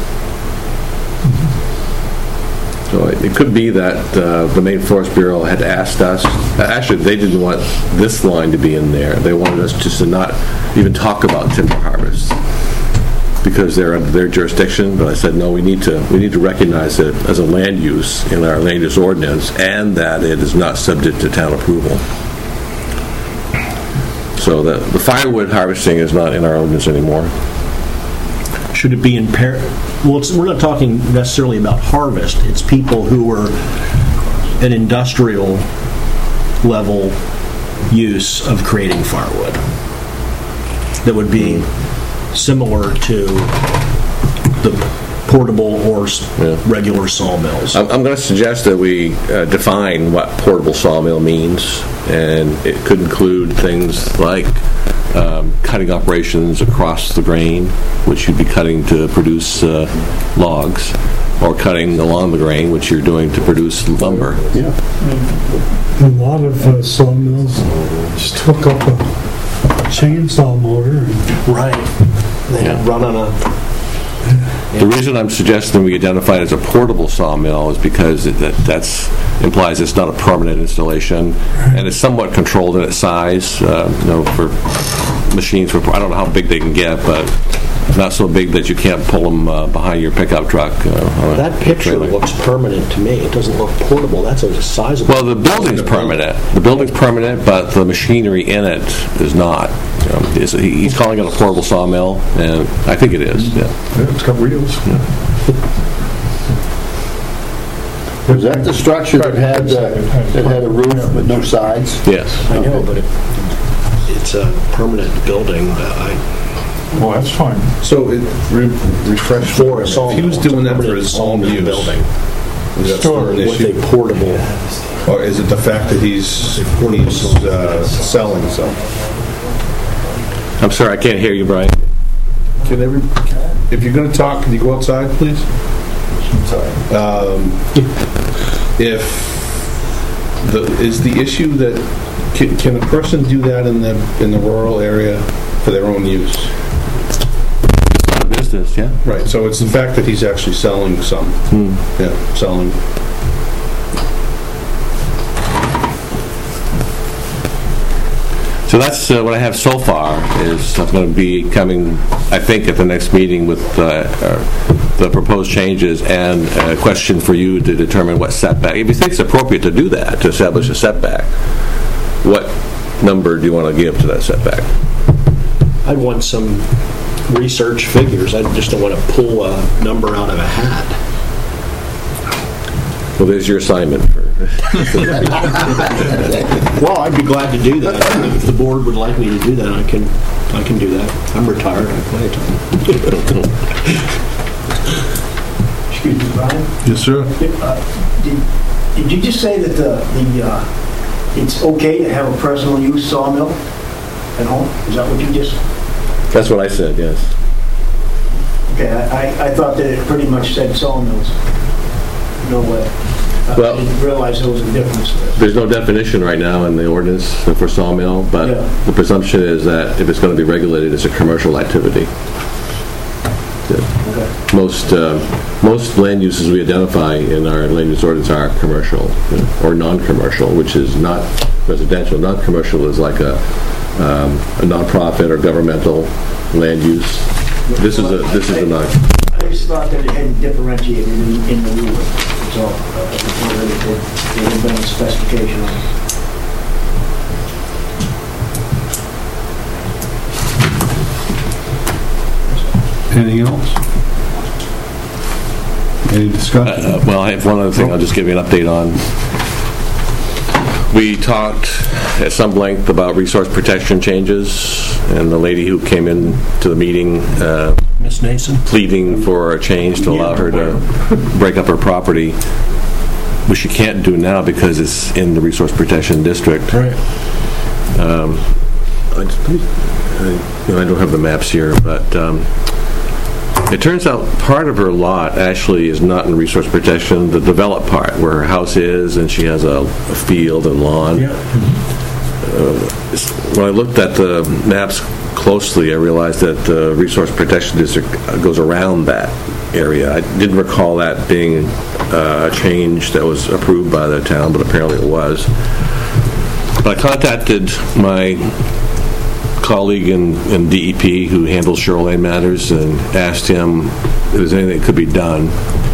So it could be that the Maine Forest Bureau had asked us, actually they didn't want this line to be in there. They wanted us just to not even talk about timber harvest because they're under their jurisdiction, but I said no, we need to recognize it as a land use in our land use ordinance and that it is not subject to town approval. So the firewood harvesting is not in our ordinance anymore. Should it be in well, we're not talking necessarily about harvest. It's people who are an industrial level use of creating firewood that would be similar to the portable or regular sawmills. I'm going to suggest that we define what portable sawmill means, and it could include things like cutting operations across the grain, which you'd be cutting to produce logs, or cutting along the grain, which you're doing to produce lumber. Yeah. A lot of sawmills just hook up a chainsaw motor. They run on a... The reason I'm suggesting we identify it as a portable sawmill is because that implies it's not a permanent installation, and it's somewhat controlled in its size. For machines, I don't know how big they can get, but not so big that you can't pull them behind your pickup truck. That picture looks permanent to me. It doesn't look portable. That's a sizable. Well, the building's permanent. The building's permanent, but the machinery in it is not. He's calling it a portable sawmill, and I think it is. Yeah, it's got wheels. Was that the structure that had a roof but no sides? Yes. I know, but it's a permanent building. Well, that's fine. So refresh for a sawmill. If he was doing that for his own use, building. Is that still an issue? With a portable. Or is it the fact that he's selling something? I'm sorry, I can't hear you, Brian. If you're going to talk, can you go outside, please? I'm sorry. Is the issue that can a person do that in the rural area for their own use? Business, yeah. Right. So it's the fact that he's actually selling some. Yeah, selling. So that's what I have so far. Is I'm going to be coming, I think, at the next meeting with the proposed changes and a question for you to determine what setback. If you think it's appropriate to do that, to establish a setback, what number do you want to give to that setback? I'd want some research figures. I just don't want to pull a number out of a hat. Well, there's your assignment. Well, I'd be glad to do that. If the board would like me to do that, I can do that. I'm retired. I play time. Excuse me, Brian? Yes, sir. Did you just say that it's okay to have a personal use sawmill at home? Is that what you just... That's what I said, yes. Okay, I thought that it pretty much said sawmills. No way. Well, I didn't realize there was a difference there. There's no definition right now in the ordinance for sawmill, but the presumption is that if it's going to be regulated, it's a commercial activity. Yeah. Most land uses we identify in our land use ordinance are commercial or non-commercial, which is not residential. Non-commercial is like a non-profit or governmental land use. This is a non. I just thought that it hadn't differentiated in the ruling. So there had been a specification on it. Anything else? Any discussion? Well, I have one other thing I'll just give you an update on. We talked at some length about resource protection changes, and the lady who came in to the meeting Miss Nason? pleading for a change to allow her to break up her property, which she can't do now because it's in the resource protection district. Right. I don't have the maps here, but it turns out part of her lot actually is not in resource protection, the developed part, where her house is, and she has a field and lawn. Yeah. When I looked at the maps closely, I realized that the resource protection district goes around that area. I didn't recall that being a change that was approved by the town, but apparently it was. But I contacted my colleague in DEP who handles shoreline matters and asked him if there's anything that could be done.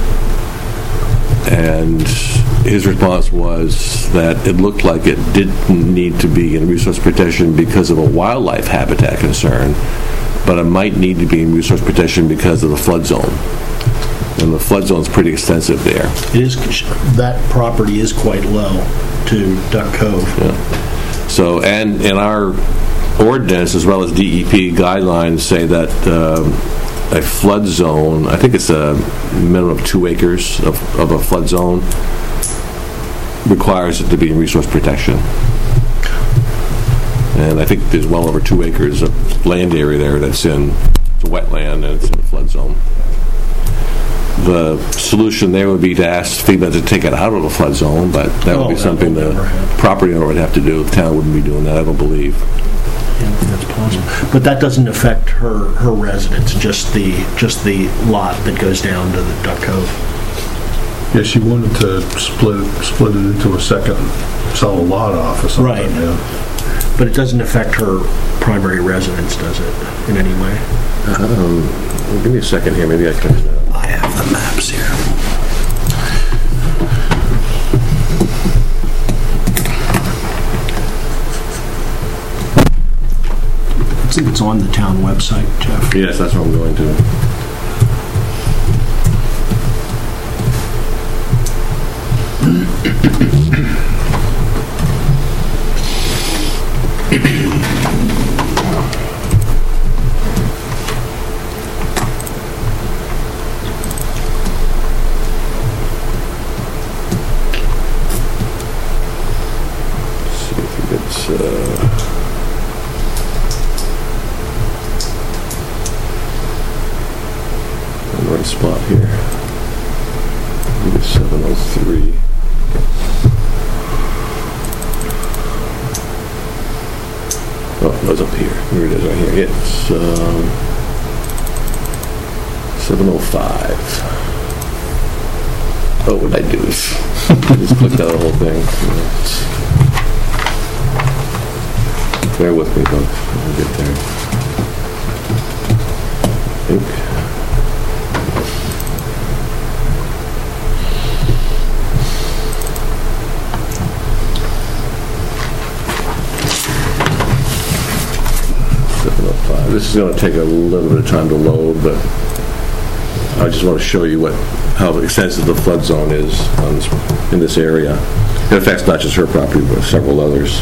And his response was that it looked like it didn't need to be in resource protection because of a wildlife habitat concern, but it might need to be in resource protection because of the flood zone. And the flood zone is pretty extensive there. It is. That property is quite low to Duck Cove. Yeah. So, and in our ordinance as well as DEP guidelines say that a flood zone, I think it's a minimum of 2 acres of a flood zone, requires it to be in resource protection. And I think there's well over 2 acres of land area there that's in the wetland and it's in the flood zone. The solution there would be to ask FEMA to take it out of the flood zone, but that would be something the property owner would have to do. The town wouldn't be doing that, I don't believe. Yeah, that's possible. But that doesn't affect her residence, just the lot that goes down to the Duck Cove. Yeah, she wanted to split it into a second, sell a lot off or something. Right. Yeah. But it doesn't affect her primary residence, does it, in any way? Give me a second here, maybe I can... I have the maps here. I think it's on the town website, Jeff. Yes, that's what I'm going to. Right spot here. Maybe 703. Oh, it was up here. Here it is, right here. It's 705. Oh, what I do is just clicked out the whole thing. Bear with me, folks. I'll get there. I think. This is going to take a little bit of time to load, but I just want to show you how extensive the flood zone is in this area. It affects not just her property, but several others.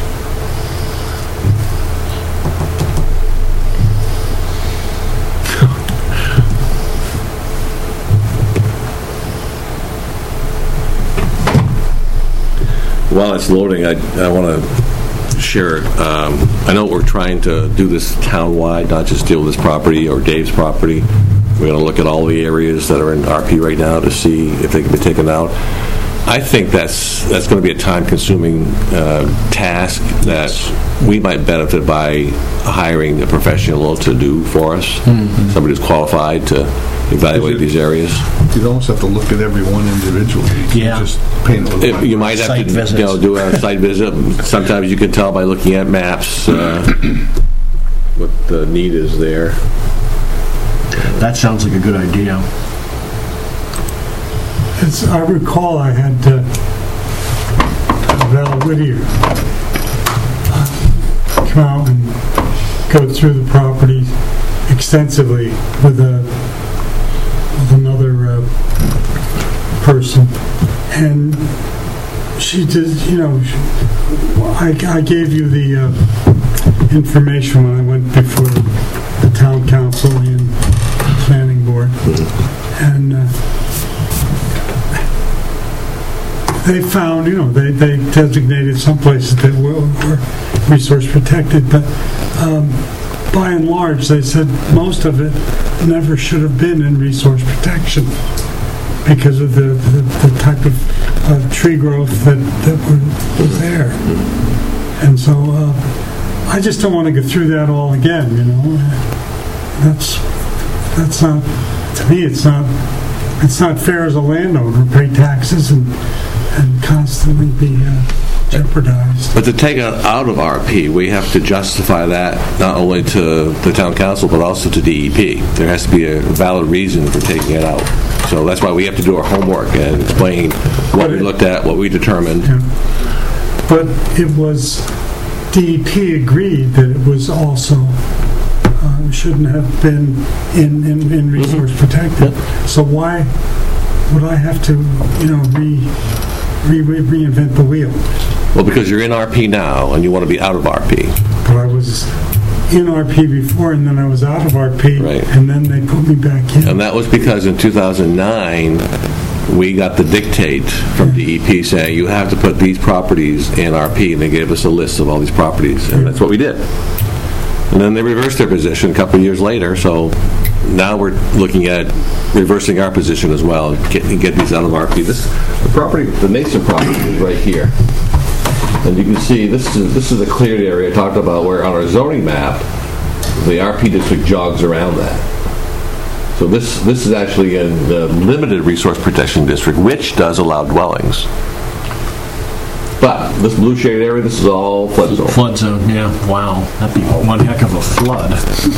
While it's loading, I want to share it. I know we're trying to do this town-wide, not just deal with this property or Dave's property. We're going to look at all the areas that are in RP right now to see if they can be taken out. I think that's going to be a time-consuming task that we might benefit by hiring a professional to do for us, somebody who's qualified to evaluate these areas. You'd almost have to look at every one individually. Yeah. Just paint it with You might have to do a site visit. Sometimes you can tell by looking at maps what the need is there. That sounds like a good idea. I recall I had Val Whittier come out and go through the property extensively with a person, and she did, I gave you the information when I went before the town council and planning board, and they found, they designated some places that were resource protected, but by and large, they said most of it never should have been in resource protection because of the type of tree growth that was there. And so I just don't want to go through that all again, That's not, to me, it's not fair as a landowner to pay taxes and constantly be jeopardized. But to take it out of RP, we have to justify that not only to the town council but also to DEP. There has to be a valid reason for taking it out. So that's why we have to do our homework and explain what we looked at, what we determined. Yeah. But it was, DEP agreed that it was also shouldn't have been in resource protected. So why would I have to reinvent the wheel? Well, because you're in RP now and you want to be out of RP. But I was in RP before, and then I was out of RP, right. And then they put me back in. And that was because in 2009, we got the dictate from DEP saying you have to put these properties in RP, and they gave us a list of all these properties, and that's what we did. And then they reversed their position a couple of years later, so now we're looking at reversing our position as well, get these out of RP. The Mason property is right here. And you can see this is a cleared area I talked about where on our zoning map, the RP district jogs around that. So this is actually in the limited resource protection district, which does allow dwellings. But this blue shaded area, this is all flood zone. Flood zone, yeah. Wow. That'd be one heck of a flood.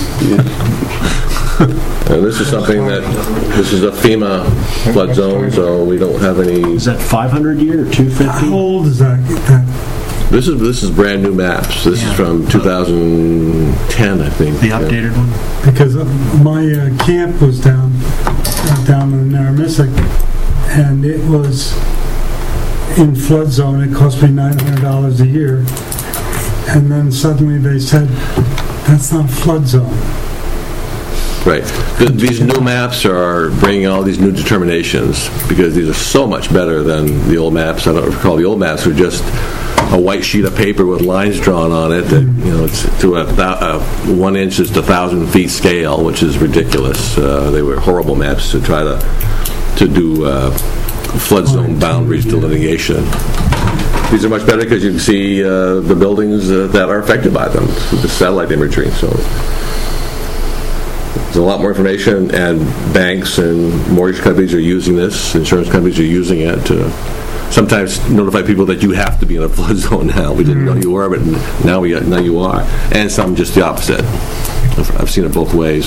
And this is something this is a FEMA flood zone, so we don't have any... Is that 500 year or 250? How old is that? This is brand new maps. This is from 2010, I think. The updated one? Because my camp was down in Narragansett, and it was in flood zone. It cost me $900 a year, and then suddenly they said that's not a flood zone. Right. These new maps are bringing all these new determinations because these are so much better than the old maps. I don't recall the old maps were just a white sheet of paper with lines drawn on it that it's to a 1 inch to 1,000 feet scale, which is ridiculous. They were horrible maps to try to do flood zone boundaries delineation. These are much better because you can see the buildings that are affected by them with the satellite imagery. So there's a lot more information, and banks and mortgage companies are using this. Insurance companies are using it to sometimes notify people that you have to be in a flood zone now. We didn't know you were, but now you are. And some just the opposite. I've seen it both ways.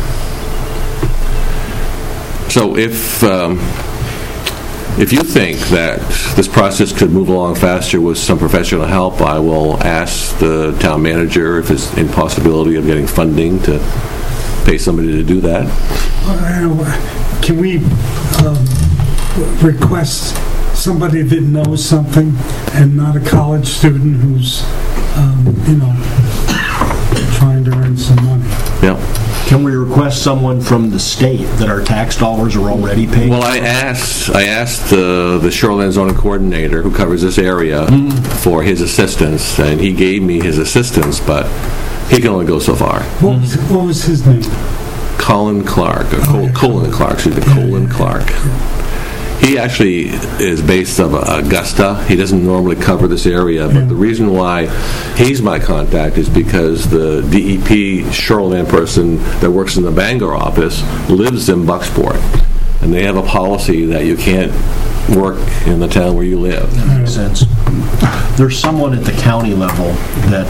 So if you think that this process could move along faster with some professional help, I will ask the town manager if there's any possibility of getting funding to pay somebody to do that. Can we request somebody that knows something and not a college student who's, trying to earn some money? Yeah. Can we request someone from the state that our tax dollars are already paid? Well, I asked the shoreline zoning coordinator who covers this area for his assistance, and he gave me his assistance, but he can only go so far. What was his name? Colin Clark, Colin Clark, Colin Clark. He actually is based out of Augusta. He doesn't normally cover this area, but the reason why he's my contact is because the DEP shoreline person that works in the Bangor office lives in Bucksport, and they have a policy that you can't work in the town where you live. That makes sense. There's someone at the county level that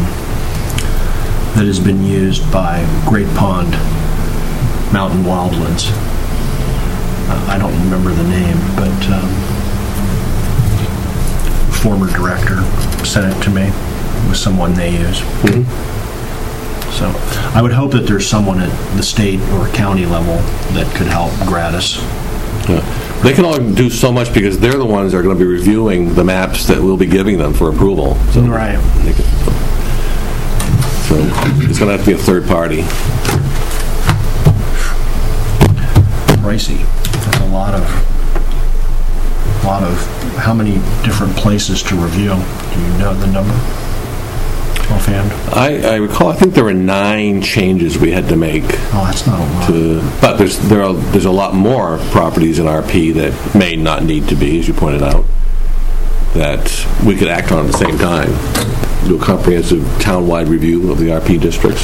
has been used by Great Pond Mountain Wildlands. I don't remember the name, but former director sent it to me. It was someone they use. So I would hope that there's someone at the state or county level that could help gratis. They can only do so much because they're the ones that are going to be reviewing the maps that we'll be giving them for approval. So Right. So it's going to have to be a third party. Pricey. That's a lot of, how many different places to review? Do you know the number offhand? I recall, I think there were 9 changes we had to make. Oh, that's not a lot. But there's a lot more properties in RP that may not need to be, as you pointed out, that we could act on at the same time. Do a comprehensive town-wide review of the RP districts.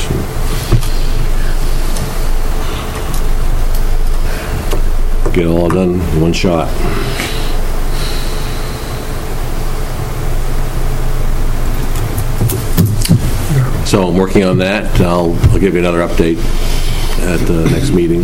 Get it all done in one shot. So I'm working on that. I'll give you another update at the next meeting.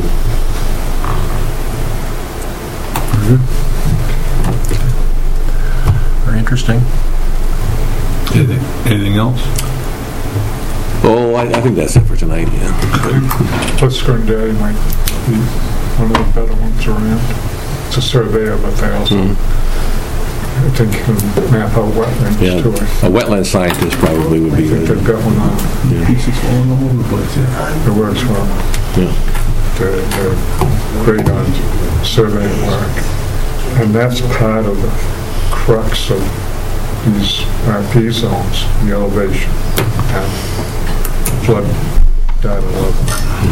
Very interesting. Anything else? Oh, I think that's it for tonight, yeah. Western Day might be one of the better ones around. It's a surveyor, but they also, I think, can map out wetlands too. A wetland scientist probably would be I think good. they've got one on. Pieces falling all over the place, yeah. It works well. Yeah. They're great on surveying work. And that's part of the crux of these RP zones, the elevation and flood data level.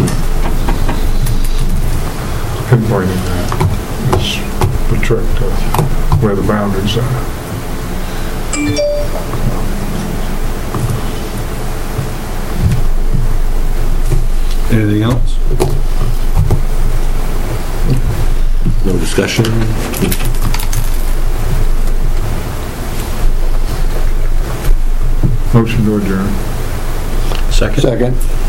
Pinpointing that is the trick to where the boundaries are. Anything else? No discussion? Motion to adjourn. Second? Second.